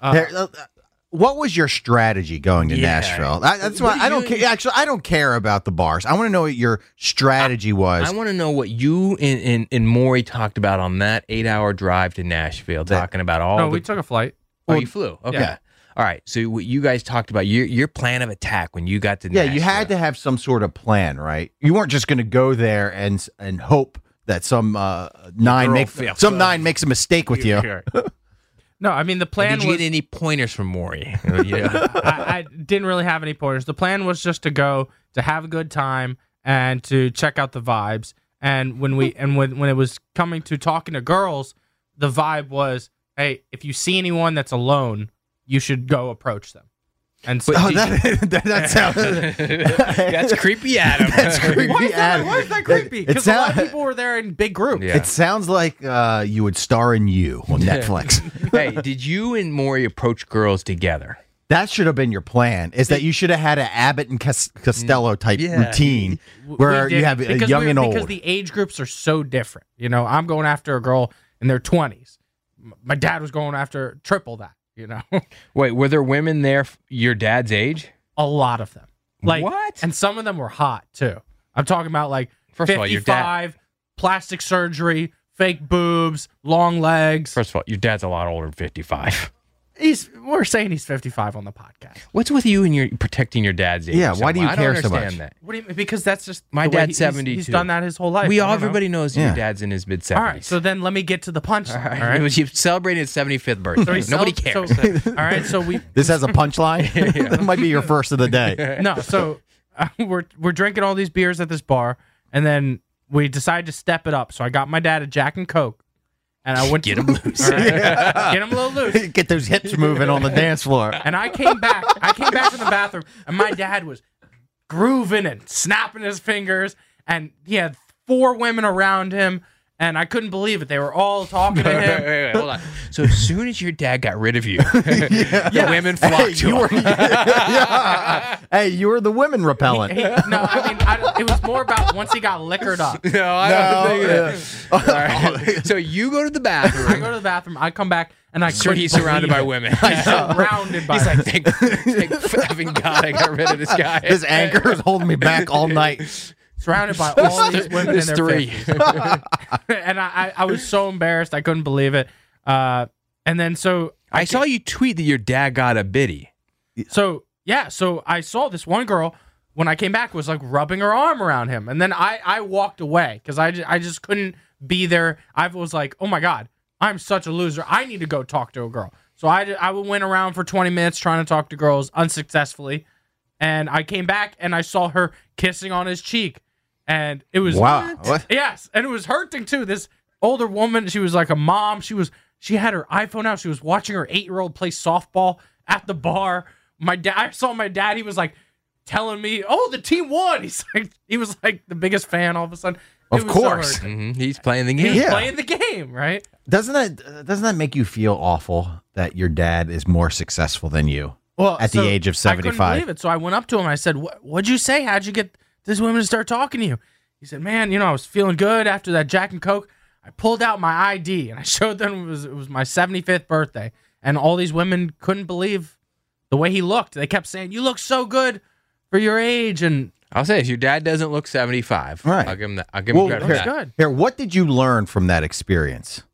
What was your strategy going to Nashville? That's why I don't care. Actually, I don't care about the bars. I want to know what your strategy was. I want to know what you and Maury talked about on that 8-hour drive to Nashville, talking about all. No, we took a flight. Oh, you flew. Okay. Yeah. All right. So what you guys talked about your plan of attack when you got to Nashville. Yeah, you had to have some sort of plan, right? You weren't just going to go there and hope that some nine makes a mistake with you. No, I mean the plan. Did you get any pointers from Maury? I didn't really have any pointers. The plan was just to go to have a good time and to check out the vibes. And when it was coming to talking to girls, the vibe was, hey, if you see anyone that's alone, you should go approach them. And so that sounds that's creepy, Adam. That's creepy, Adam. Why is that creepy? Because a lot of people were there in big groups. Yeah. It sounds like you would star in You on Netflix. Hey, did you and Maury approach girls together? That should have been your plan. Is that you should have had an Abbott and Costello type routine where you have a young and old. Because the age groups are so different. You know, I'm going after a girl in their 20s. My dad was going after triple that. You know. Wait, were there women there your dad's age? A lot of them. Like what? And some of them were hot too. I'm talking about like First 55, of all, your dad, plastic surgery, fake boobs, long legs. First of all, your dad's a lot older than 55. We're saying he's 55 on the podcast. What's with you and your protecting your dad's age? Yeah, why do you care so much? That. What do you mean? Because that's just my dad's 72. He's done that his whole life. Everybody knows your dad's in his mid 70s. All right, so then let me get to the punchline. All right. He celebrated his 75th birthday. Nobody cares. All right, so this has a punchline. That might be your first of the day. No, so we're drinking all these beers at this bar, and then we decided to step it up. So I got my dad a Jack and Coke. And I went get him loose. All right? Get him a little loose. Get those hips moving on the dance floor. And I came back from the bathroom, and my dad was grooving and snapping his fingers, and he had 4 women around him, and I couldn't believe it. They were all talking to him. Wait, hold on. So as soon as your dad got rid of you, the women flocked to him. Hey, you were the women repellent. It was more about once he got liquored up. No, I don't think that. All right. So you go to the bathroom. I go to the bathroom. I come back, and he's surrounded by women. Surrounded by He's like, thank effing God I got rid of this guy. His anchor is holding me back all night. Surrounded by all these women in their 50s. And I was so embarrassed. I couldn't believe it. And then so... I saw you tweet that your dad got a biddy. So, yeah. So I saw this one girl, when I came back, was like rubbing her arm around him. And then I walked away because I just couldn't be there. I was like, oh my God, I'm such a loser. I need to go talk to a girl. So I went around for 20 minutes trying to talk to girls unsuccessfully. And I came back and I saw her kissing on his cheek. And it was what? Yes, and it was hurting too. This older woman, she was like a mom. She had her iPhone out. She was watching her 8-year-old play softball at the bar. I saw my dad. He was like telling me, "Oh, the team won." He was like the biggest fan all of a sudden. Of course, so he's playing the game. He's playing the game, right? Doesn't that make you feel awful that your dad is more successful than you? Well, at the age of 75, I couldn't believe it. So I went up to him. And I said, "What'd you say? How'd you get this woman to start talking to you?" He said, "Man, I was feeling good after that Jack and Coke. I pulled out my ID and I showed them it was my 75th birthday. And all these women couldn't believe the way he looked. They kept saying, 'You look so good for your age.'" And I'll say, your dad doesn't look 75. Right. I'll give him that. I'll give him credit for that. Good. Here, what did you learn from that experience?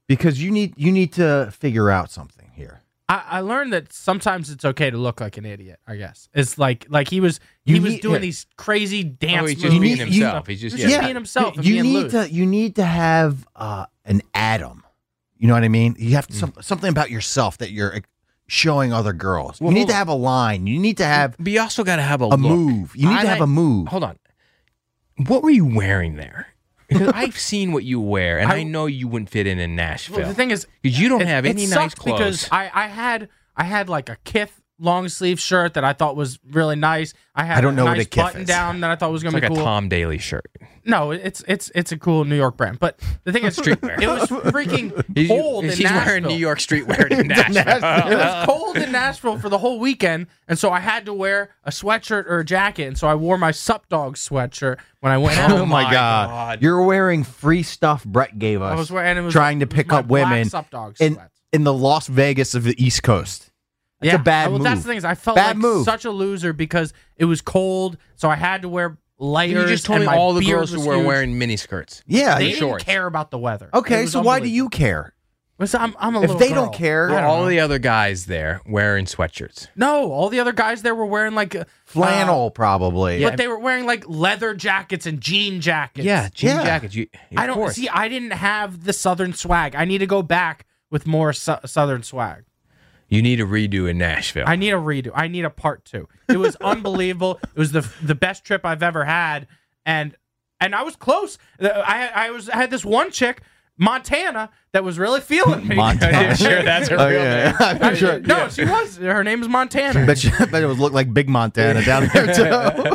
because you need to figure out something here. I learned that sometimes it's okay to look like an idiot. I guess it's like he was need- doing yeah. these crazy dance he's moves. just being and himself. stuff. He's just being himself. And You being need loose. you need to have an Adam. You know what I mean? You have to, something about yourself that you're showing other girls. Well, you need hold to on. have a line. You need to have But you also got to have a a look. move. You need to have a move. Hold on. What were you wearing there? Because I've seen what you wear, and I know you wouldn't fit in Nashville. Well, the thing is, because you don't have it any nice sucked clothes. because I had like a Kith long sleeve shirt that I thought was really nice. I had I don't know a what nice a Kith button is. down that I thought was It's gonna like be a cool. Tom Daly shirt. No, it's a cool New York brand. But the thing is, Streetwear. it was freaking cold in He's Nashville. wearing New York streetwear in Nashville. It was cold in Nashville for the whole weekend, and so I had to wear a sweatshirt or a jacket, and so I wore my Sup Dog sweatshirt when I went out. Oh my God. You're wearing free stuff Brett gave us. I was wearing, and it was trying to it was pick my up women black Sup Dog in sweats. the Las Vegas of the East Coast. That's a bad well, move. that's the thing is I felt Bad like move. such a loser because it was cold, so I had to wear layers. You just told and me my all the beard girls was were huge. wearing mini skirts. Yeah. They you- didn't shorts. care about the weather. It Okay, was so why do unbelievable. you care? Listen, I'm a If little they girl. don't care, I don't All know. the other guys there wearing sweatshirts. No, all the other guys there were wearing like Flannel, probably. but they were wearing like leather jackets and jean jackets. Jean Yeah. jackets. I don't see. I didn't have the Southern swag. I need to go back with more Southern swag. You need a redo in Nashville. I need a redo. I need a part 2. It was unbelievable. It was the best trip I've ever had, and I was close. I had this one chick, Montana, that was really feeling me. Montana. sure that's her Oh, real yeah. name. I'm sure. No, she was. Her name is Montana. Bet it would look like Big Montana down there too.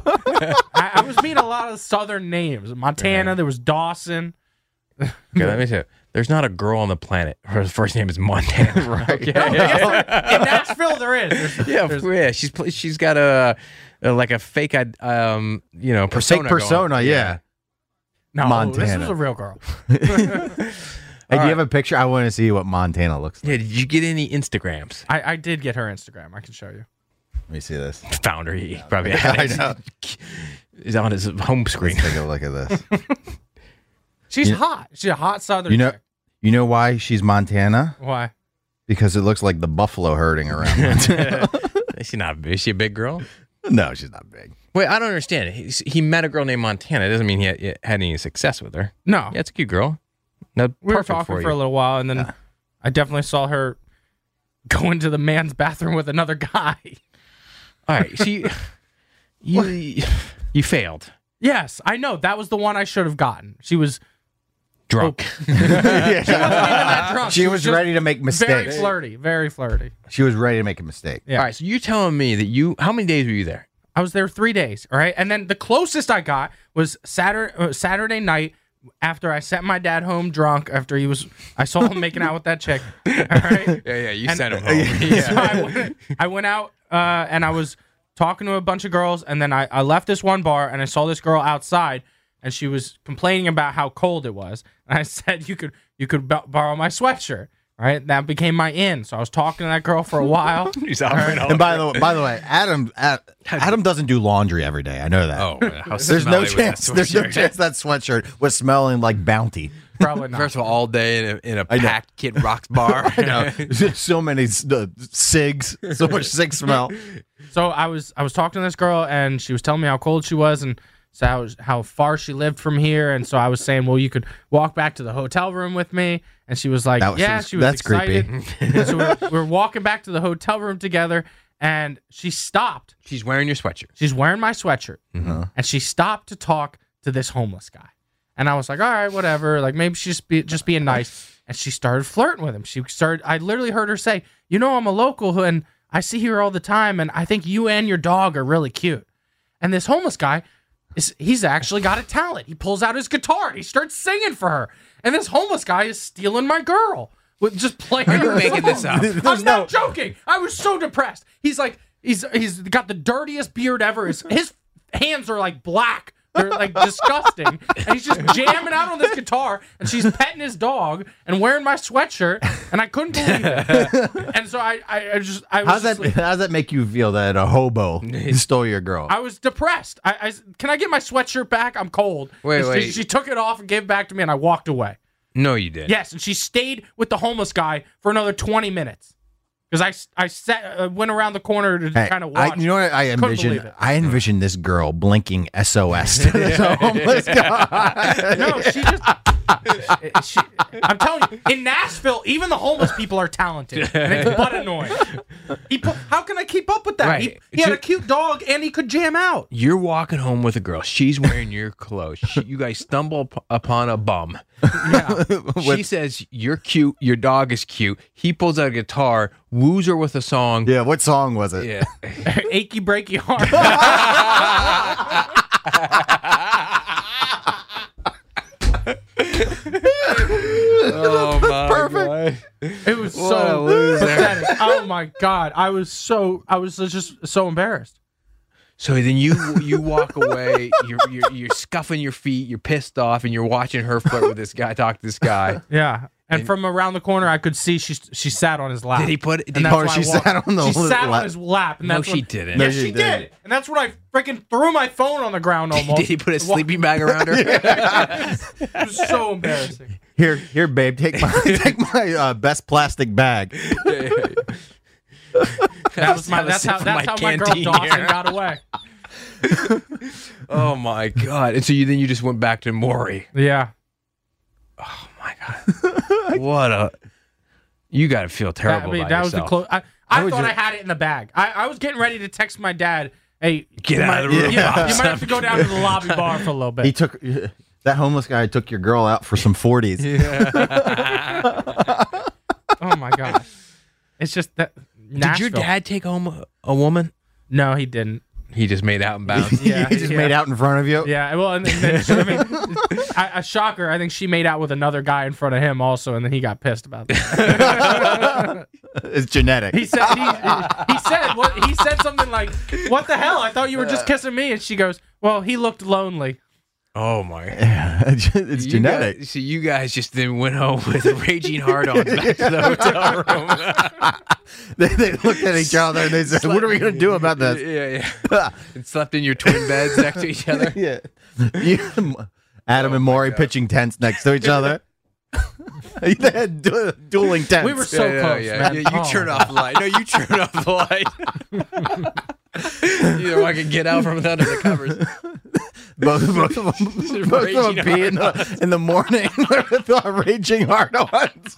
I was meeting a lot of Southern names. Montana. There was Dawson. Okay, let me tell you. There's not a girl on the planet. Her first name is Montana. Right. Okay. In Nashville, there is. She's got a like a fake persona. Fake persona, going. yeah. No, Montana. this was a real girl. Hey, do you have a picture? I want to see what Montana looks like. Yeah. Did you get any Instagrams? I did get her Instagram. I can show you. Let me see this. Found her. He probably I had it. know. Is on his home screen. Take a look at this. She's hot. She's a hot Southern chick. You know why she's Montana? Why? Because it looks like the buffalo herding around. Montana. Is she a big girl? No, she's not big. Wait, I don't understand. He met a girl named Montana. It doesn't mean he had any success with her. No. Yeah, it's a cute girl. No, We were perfect talking for for a you. little while, and then I definitely saw her go into the man's bathroom with another guy. All right, so you failed. Yes, I know. That was the one I should have gotten. She was Drunk. she wasn't even that drunk. She was just ready to make very mistakes. flirty. Very flirty. She was ready to make a mistake. Yeah. All right, so you're telling me that how many days were you there? I was there 3 days. All right, and then the closest I got was Saturday night after I sent my dad home drunk. After I saw him making out with that chick. All right. Yeah, you And- sent him home. So I went out and I was talking to a bunch of girls, and then I left this one bar and I saw this girl outside, and she was complaining about how cold it was. And I said, "You could borrow my sweatshirt." Right, that became my in. So I was talking to that girl for a while. He's offering all And by the way, Adam doesn't do laundry every day. I know that. Oh, how There's no smelly was that chance. There's no sweatshirt? chance that sweatshirt was smelling like Bounty. Probably not. First of all day in a I know. packed Kid Rock's bar. I know. There's so many cigs, so much cig smell. So I was talking to this girl, and she was telling me how cold she was, and so how far she lived from here. And so I was saying, well, you could walk back to the hotel room with me. And she was like, she was that's excited. creepy. So we're walking back to the hotel room together, and she stopped. She's wearing your sweatshirt. She's wearing my sweatshirt, and she stopped to talk to this homeless guy. And I was like, all right, whatever. Like, maybe she's just being nice. And she started flirting with him. I literally heard her say, I'm a local and I see you here all the time, and I think you and your dog are really cute. And this homeless guy, he's actually got a talent. He pulls out his guitar and he starts singing for her. And this homeless guy is stealing my girl with just playing. Are you her making this songs. up? I'm not joking. I was so depressed. He's like, he's got the dirtiest beard ever. His hands are like black. They're like disgusting. And he's just jamming out on this guitar, and she's petting his dog and wearing my sweatshirt, and I couldn't believe it. And so I was How's that make you feel that a hobo stole your girl? I was depressed. I can I get my sweatshirt back? I'm cold. Wait, And wait. She took it off and gave it back to me, and I walked away. No, you didn't. Yes, and she stayed with the homeless guy for another 20 minutes. Because I went around the corner to kind of watch. You know what I Couldn't believe envision? it. I envision this girl blinking SOS to this homeless guy. No, I'm telling you, in Nashville, even the homeless people are talented. And it's but annoying. How can I keep up with that? Right. He had a cute dog and he could jam out. You're walking home with a girl. She's wearing your clothes. You guys stumble upon a bum. Yeah. She says, you're cute. Your dog is cute. He pulls out a guitar, woos her with a song. Yeah, what song was it? Yeah. Achy breaky heart. Oh my Perfect. God. It was What a so loser. pathetic. Oh my God. I was just so embarrassed. So then you walk away. You're scuffing your feet. You're pissed off, and you're watching her flirt with this guy, talk to this guy. Yeah. And from around the corner, I could see she sat on his lap. Did he put it? And Did that's Oh, why I she walked- sat on the She sat lap. on his lap. And No, that's she when- didn't. No, Yes, she she didn't. did. And that's when I freaking threw my phone on the ground almost. Did he put a sleeping bag around her? It was so embarrassing. Here, babe, take my best plastic bag. That's how my girl canteen Dawson here. got away. Oh my God! And so you just went back to Maury. Yeah. Oh my God! What a! You got to feel terrible about that was the yourself. close. I thought I had it in the bag. I was getting ready to text my dad. Hey, Get you out of might- the room. You might have to go down to the lobby bar for a little bit. He took that homeless guy took your girl out for some 40s. Oh my God! It's just that. Did your dad take home a woman? No, he didn't. He just made out and bounced. Yeah, He just made out in front of you. Yeah, well, and then a shocker. I think she made out with another guy in front of him also, and then he got pissed about that. It's genetic. He said he said something like, "What the hell? I thought you were just kissing me." And she goes, "Well, he looked lonely." Oh my! It's genetic. So you guys just then went home with raging hard-ons back to the hotel room. They looked at each other and they said, "What are we going to do about this?" Yeah. And slept in your twin beds next to each other. Yeah. Adam and Maury pitching tents next to each other. They had dueling tents. We were so close, man. Yeah, you Oh, turn off the light. No, you turn off the light. Either one can get out from under the covers. both of them pee in the morning with raging hard ons.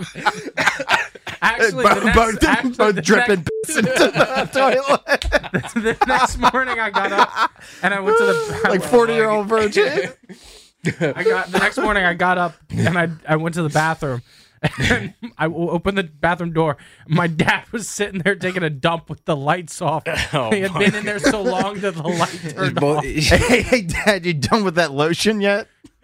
Actually, both dripping piss into the toilet. the next morning I got up and I went to the Like 40-year-old virgin. the next morning I got up and I went to the bathroom and I opened the bathroom door. My dad was sitting there taking a dump with the lights off. Oh, He had been in there so long that the light turned off. Hey, Dad, you done with that lotion yet?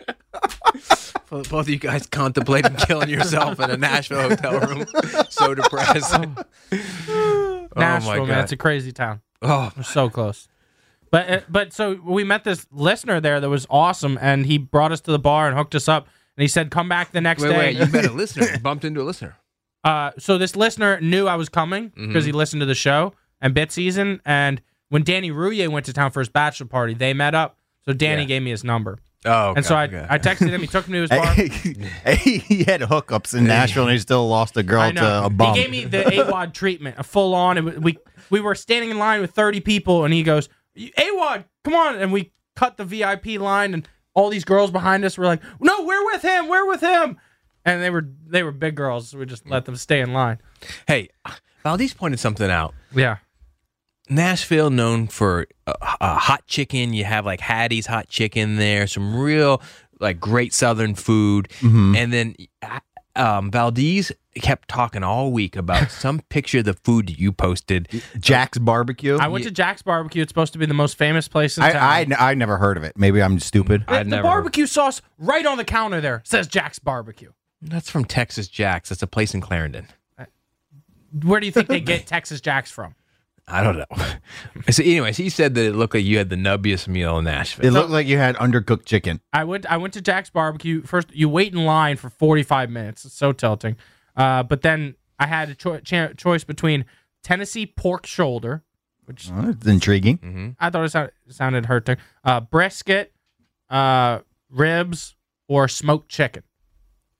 Both of you guys contemplating killing yourself in a Nashville hotel room. So depressed. Nashville, God. man, it's a crazy town. Oh, We're so close. But so we met this listener there that was awesome, and he brought us to the bar and hooked us up. And he said, "Come back the next day." wait, you met a listener. You bumped into a listener. So this listener knew I was coming because he listened to the show and Bit Season. And when Danny Rouillet went to town for his bachelor party, they met up. So Danny gave me his number. Oh, okay, And so I okay. texted him. He took me to his bar. He had hookups in Nashville and he still lost a girl I know. to a bum. He gave me the AWOD treatment, a full on. We were standing in line with 30 people, and he goes, "AWOD, come on!" And we cut the VIP line, and all these girls behind us were like, "No, we're with him. We're with him." And they were big girls, so we just let them stay in line. Hey, Valdez pointed something out. Yeah. Nashville known for hot chicken. You have like Hattie's hot chicken there, some real like great Southern food, and then Valdez kept talking all week about some picture of the food that you posted. Jack's Barbecue. I went to Jack's Barbecue. It's supposed to be the most famous place in town. I never heard of it. Maybe I'm stupid. The barbecue sauce right on the counter there says Jack's Barbecue. That's from Texas Jack's. That's a place in Clarendon. Where do you think they get Texas Jack's from? I don't know. So anyways, he said that it looked like you had the nubbiest meal in Nashville. It looked like you had undercooked chicken. I went to Jack's Barbecue. First, you wait in line for 45 minutes. It's so tilting. But then I had a choice between Tennessee pork shoulder, which It's intriguing. I thought it sounded hurting, brisket, ribs, or smoked chicken.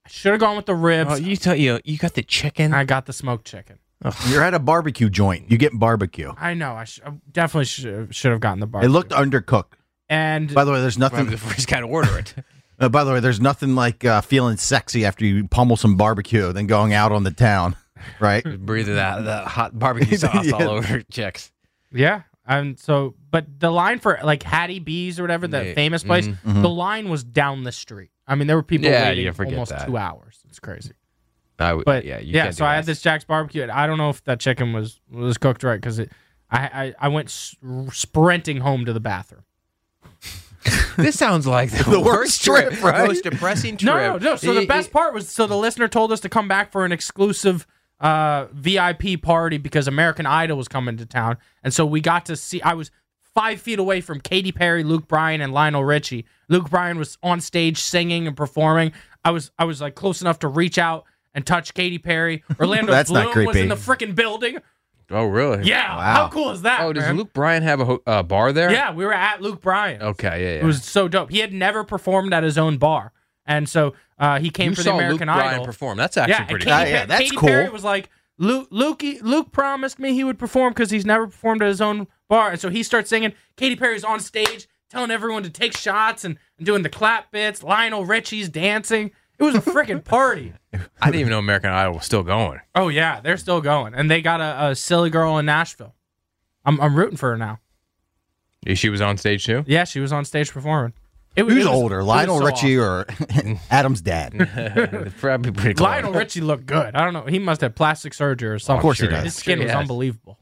I should have gone with the ribs. Oh, you got the chicken. I got the smoked chicken. You're at a barbecue joint. You get barbecue. I know. I definitely should have gotten the It barbecue. looked undercooked. And By the way, there's nothing. the first guy to order it. By the way, there's nothing like feeling sexy after you pummel some barbecue than going out on the town, right? Breathing that hot barbecue sauce all over chicks. yeah. And so, but the line for like Hattie B's or whatever, the Yeah, famous place, the line was down the street. I mean, there were people Yeah, waiting you forget almost that. 2 hours. It's crazy. But Yeah, you can't so do I that. had this Jack's barbecue. And I don't know if that chicken was cooked right because I went sprinting home to the bathroom. This sounds like the worst trip, right? Most depressing trip. No. So the best part was, so the listener told us to come back for an exclusive VIP party because American Idol was coming to town, and so we got to see. I was 5 feet away from Katy Perry, Luke Bryan, and Lionel Richie. Luke Bryan was on stage singing and performing. I was like close enough to reach out and touch Katy Perry. Orlando That's not Bloom was creepy. in the freaking building. Oh, really? Yeah, Wow. how cool is that? Oh, does man? Luke Bryan have a bar there? Yeah, we were at Luke Bryan. Okay, yeah. It was so dope. He had never performed at his own bar, and so he came You for the saw American Luke Bryan Idol. perform. That's actually Yeah, and pretty Katy, cool. Yeah, that's Katy cool. Perry was like, Luke promised me he would perform because he's never performed at his own bar, and so he starts singing. Katy Perry's on stage telling everyone to take shots and doing the clap bits. Lionel Richie's dancing. It was a freaking party. I didn't even know American Idol was still going. Oh yeah, they're still going, and they got a silly girl in Nashville. I'm rooting for her now. She was on stage too? Yeah, she was on stage performing. Who's older, Lionel so Richie or Adam's dad? Probably pretty close. Lionel Richie looked good. I don't know. He must have plastic surgery or something. Of course he does. His skin Sure he was has. unbelievable.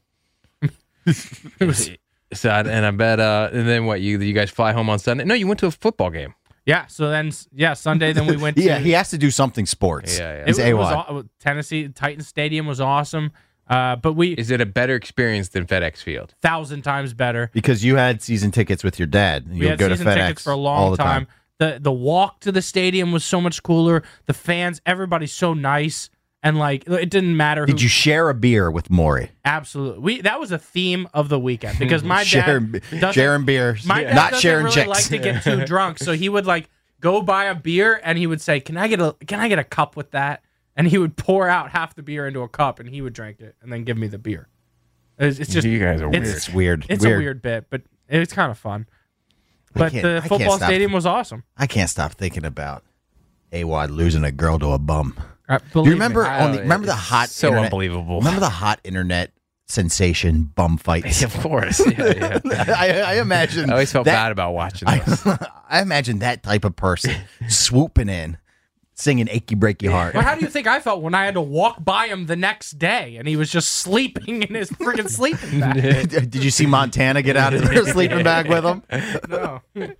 So, and I bet, and then what? You guys fly home on Sunday? No, you went to a football game. Yeah. So then, Sunday. Then we went. Yeah, to, he has to do something sports. Yeah, yeah. He's it was AWOD. Tennessee Titans Stadium was awesome. But we Is it a better experience than FedEx Field? 1,000 times better. Because you had season tickets with your dad. We You had would go to season FedEx tickets for a all long the time. The walk to the stadium was so much cooler. The fans, everybody's so nice, and like it didn't matter. Who, Did you share a beer with Maury? Absolutely. That was a theme of the weekend because my Sharing, dad doesn't- sharing beers, My dad not doesn't sharing really chicks. like to get too drunk, so he would like go buy a beer and he would say, "Can I get a cup with that?" And he would pour out half the beer into a cup and he would drink it and then give me the beer. It's just You guys are weird. It's weird. It's a weird bit, but it's kind of fun. But can't- the I can't football stop. stadium was awesome. I can't stop thinking about AWOD losing a girl to a bum. Do Believe you remember me. remember the hot so internet, unbelievable. Remember the hot internet sensation bum fights? Of course. Yeah, yeah. I imagine I always felt that, bad about watching those. I imagine that type of person swooping in, singing "Achy Breaky Heart." Well, how do you think I felt when I had to walk by him the next day and he was just sleeping in his freaking sleeping bag? Did you see Montana get out of their sleeping bag with him? No.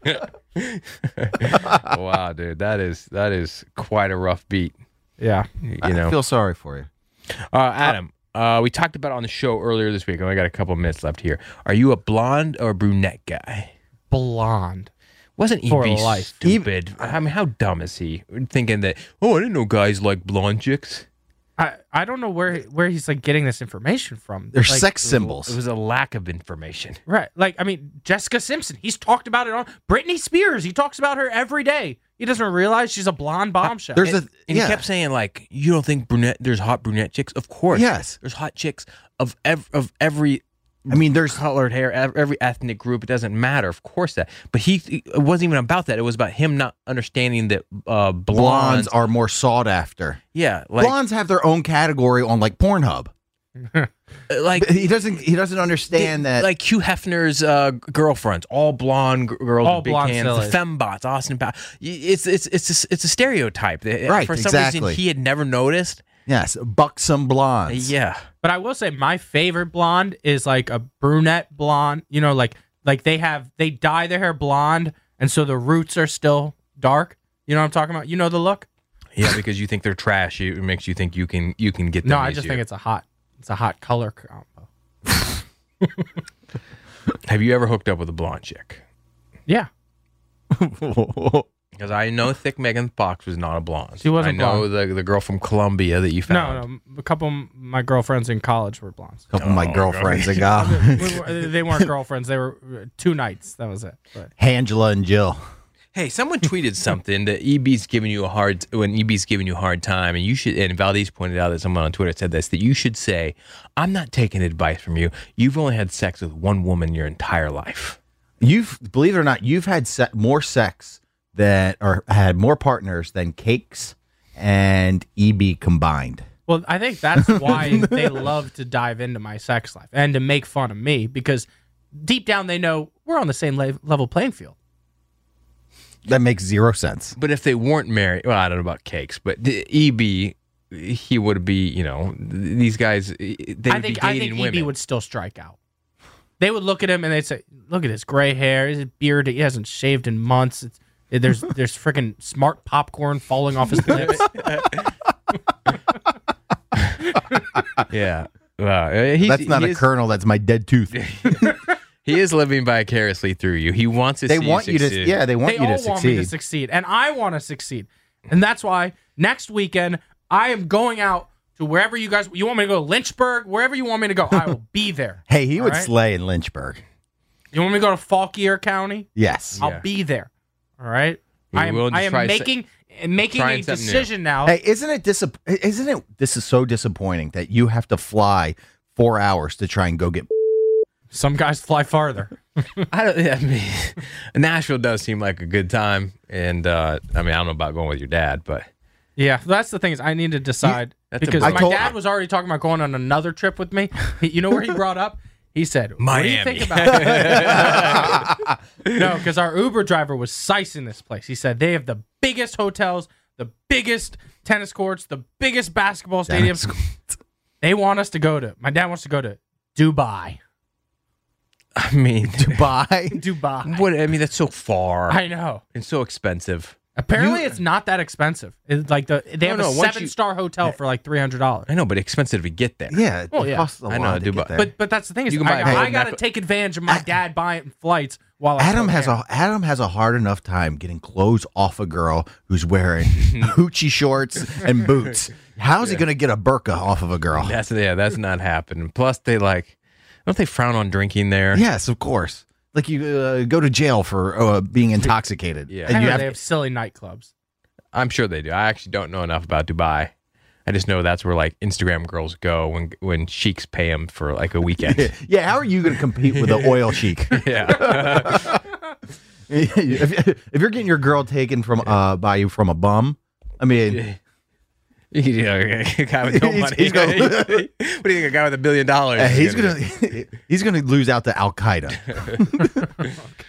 Wow, dude, that is quite a rough beat. Yeah. You I know, feel sorry for you. Adam. We talked about it on the show earlier this week. I only got a couple of minutes left here. Are you a blonde or brunette guy? Blonde. Wasn't For EB life. stupid? I mean, how dumb is he? Thinking that, I didn't know guys like blonde chicks. I don't know where he's like getting this information from. They're Like, sex symbols. It was a lack of information. Right. Like, I mean, Jessica Simpson, he's talked about it on Britney Spears. He talks about her every day. He doesn't realize she's a blonde bombshell. There's And he kept saying, like, you don't think there's hot brunette chicks? Of course. Yes. There's hot chicks of every I mean, there's colored hair, every ethnic group. It doesn't matter. Of course that. But it wasn't even about that. It was about him not understanding that blondes are more sought after. Yeah. Like, Blondes have their own category on like Pornhub. like He doesn't understand that. like Hugh Hefner's girlfriends, all blonde girls All with big blonde hands. sillies. The fembots, Austin Powers. It's a stereotype. Right, For some exactly. reason, he had never noticed. yes, buxom blondes. Yeah. But I will say my favorite blonde is like a brunette blonde. You know, like they dye their hair blonde, and so the roots are still dark. You know what I'm talking about? You know the look? Yeah, because you think they're trash. It makes you think you can get them. No, I just think it's a hot color combo. Have you ever hooked up with a blonde chick? Yeah. Because I know thick Megan Fox was not a blonde. She wasn't I know the girl from Columbia that you found. No, a couple of my girlfriends in college were blondes. A couple of my girlfriends that got They weren't girlfriends. They were 2 nights. That was it. But Angela and Jill. Hey, someone tweeted something that EB's giving you a hard time, and you should. And Valdez pointed out that someone on Twitter said this, that you should say, "I'm not taking advice from you. You've only had sex with one woman your entire life." Believe it or not, you've had more sex or had more partners than Cakes and EB combined. Well, I think that's why they love to dive into my sex life and to make fun of me, because deep down they know we're on the same level playing field. That makes zero sense. But if they weren't married, well, I don't know about Cakes, but EB, he would be, these guys, they would be dating I think women. EB would still strike out. They would look at him and they'd say, "Look at his gray hair, his beard. He hasn't shaved in months. There's freaking smart popcorn falling off his lips." Yeah. That's not a kernel. That's my dead tooth. He is living vicariously through you. He wants to see you succeed. They want you to all want me to succeed. succeed, and I want to succeed. And that's why next weekend I am going out to wherever you want me to go, Lynchburg, wherever you want me to go, I will be there. Hey, he would right? slay in Lynchburg. You want me to go to Fauquier County? Yes. I'll be there. All right. I am making a decision now. Hey, isn't it this is so disappointing that you have to fly 4 hours to try and go get. Some guys fly farther. Nashville does seem like a good time, and I don't know about going with your dad, but yeah, that's the thing is I need to decide because my dad was already talking about going on another trip with me. You know where he brought up? He said, Miami. "What do you think about it?" No, because our Uber driver was sicing this place. He said they have the biggest hotels, the biggest tennis courts, the biggest basketball stadiums. They want us to go to. My dad wants to go to Dubai. I mean, Dubai. What? I mean, that's so far. I know. It's so expensive. Apparently, it's not that expensive. It's like they have a 7-star hotel for like $300. I know, but expensive to get there. Yeah, Well, yeah. costs a I know, lot to Dubai. get there. But that's the thing is You can buy I a got to gold take advantage of my dad buying flights while Adam I'm Adam has a hard enough time getting clothes off a girl who's wearing hoochie shorts and boots. How's he going to get a burqa off of a girl? That's not happening. Plus, don't they frown on drinking there? Yes, of course. Like you go to jail for being intoxicated. Yeah. And they have silly nightclubs. I'm sure they do. I actually don't know enough about Dubai. I just know that's where like Instagram girls go when sheiks pay them for like a weekend. Yeah, how are you going to compete with an oil sheik? Yeah. if you're getting your girl taken from by you from a bum, I mean, A guy with no money. he's gonna- What do you think? A guy with $1 billion? he's gonna lose out to Al Qaeda.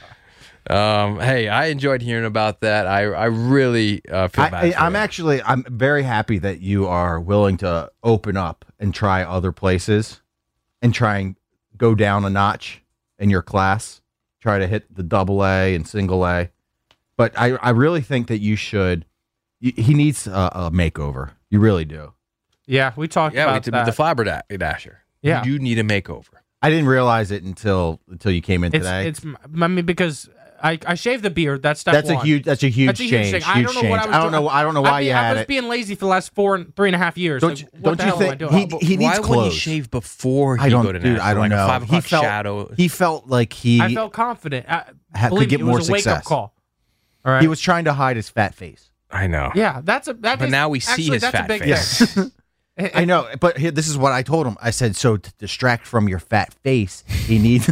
Hey, I enjoyed hearing about that. I really feel bad. I'm very happy that you are willing to open up and try other places and try and go down a notch in your class. Try to hit the AA and single A. But I really think that you should. He needs a makeover. You really do. Yeah, we talked about that. The flabbergasher. Yeah. You do need a makeover. I didn't realize it until you came in today. I mean, because I shaved the beard. That's step That's one. a huge change. thing. I don't know what I was doing. I don't know why you had I was it. being lazy for the last 3.5 years. Don't What the you hell am I think doing? he needs Why clothes? wouldn't he shave before he go to Nashville? I don't like know. A 5 o'clock shadow. He felt like he I felt confident. could Believe get me, more it was a wake-up success. call. All right. He was trying to hide his fat face. I know. Yeah, But now we see his fat big face. thing. I know, but this is what I told him. I said, so to distract from your fat face, he needs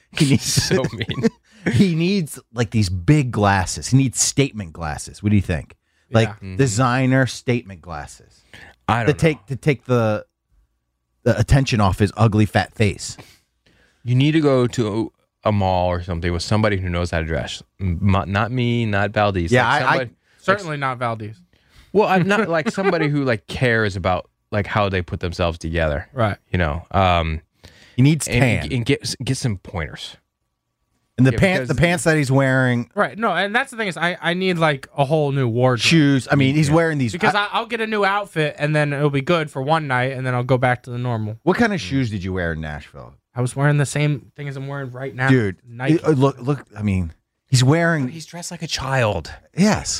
So mean. he needs like these big glasses. He needs statement glasses. What do you think? Like designer statement glasses. I don't know. To take the attention off his ugly fat face. You need to go to a mall or something with somebody who knows how to dress. Not me, not Valdez. Yeah, Like somebody, Certainly not Valdez. well, I'm not like somebody who like cares about like how they put themselves together. Right. You know. He needs tan. And get some pointers. And the because- pants that he's wearing, Right. No, and that's the thing is I need like a whole new wardrobe. shoes. I mean, he's wearing these. Because I'll get a new outfit and then it'll be good for one night and then I'll go back to the normal. What kind of shoes did you wear in Nashville? I was wearing the same thing as I'm wearing right now. Dude, Nike. look. I mean, he's wearing. He's dressed like a child. Yes.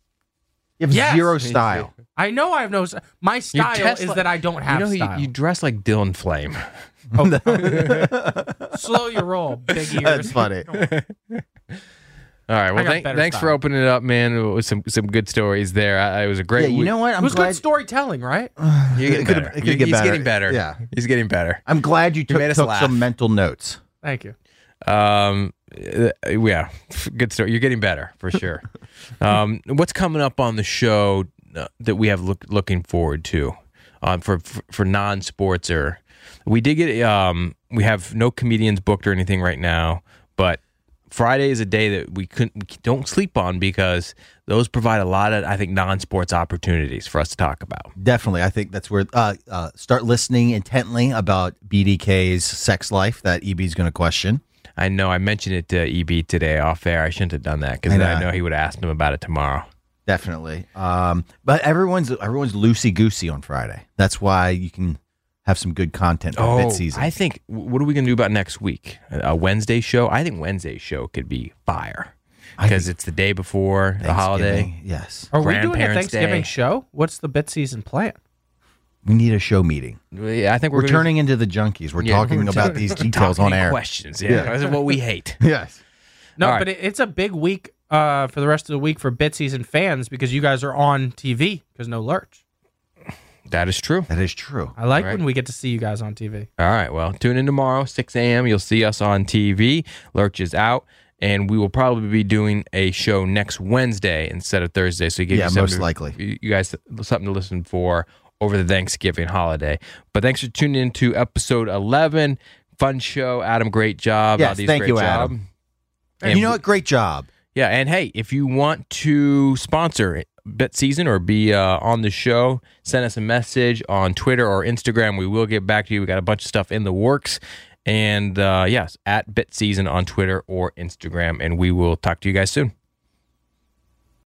You have Yes. zero style. I know I have no. My style dressed is like- that I don't have You know, style. you dress like Dylan Flame. Slow your roll, big ears. That's funny. All right. I Well, got better thanks for style. opening it up, man. With some good stories there. It was a great. Yeah, you week. know what? It was good storytelling, right? You're getting better. It could get He's better. getting better. Yeah. He's getting better. I'm glad you made us took laugh. some mental notes. Thank you. Yeah, good story. You're getting better for sure. What's coming up on the show that we have looking forward to for non-sports? Or we did get we have no comedians booked or anything right now, but Friday is a day that we don't sleep on because those provide a lot of, I think, non-sports opportunities for us to talk about. Definitely. I think that's where start listening intently about BDK's sex life that EB's going to question. I know I mentioned it to EB today off air. I shouldn't have done that because I know he would have asked him about it tomorrow. Definitely. But everyone's loosey-goosey on Friday. That's why you can have some good content for bit season. I think, what are we going to do about next week? A Wednesday show? I think Wednesday's show could be fire because it's the day before the holiday. Thanksgiving, yes. Are we doing a Grandparents' Thanksgiving Day. show? What's the bit season plan? We need a show meeting. I think We're turning into the junkies. We're talking about these details on air. Questions, yeah. This is what we hate. Yes. No, All right. but it's a big week for the rest of the week for bit season fans because you guys are on TV because no Lurch. That is true. That is true. I like Right. when we get to see you guys on TV. All right, well, tune in tomorrow, 6 a.m. You'll see us on TV. Lurch is out, and we will probably be doing a show next Wednesday instead of Thursday. So you get most likely. you guys something to listen for over the Thanksgiving holiday. But thanks for tuning in to episode 11. Fun show. Adam, great job. Yes, Aldi's thank great you, job. Adam. And You know what? Great job. Yeah, and hey, if you want to sponsor Bet Season or be on the show, send us a message on Twitter or Instagram. We will get back to you. We got a bunch of stuff in the works. And yes, at Bet Season on Twitter or Instagram. And we will talk to you guys soon.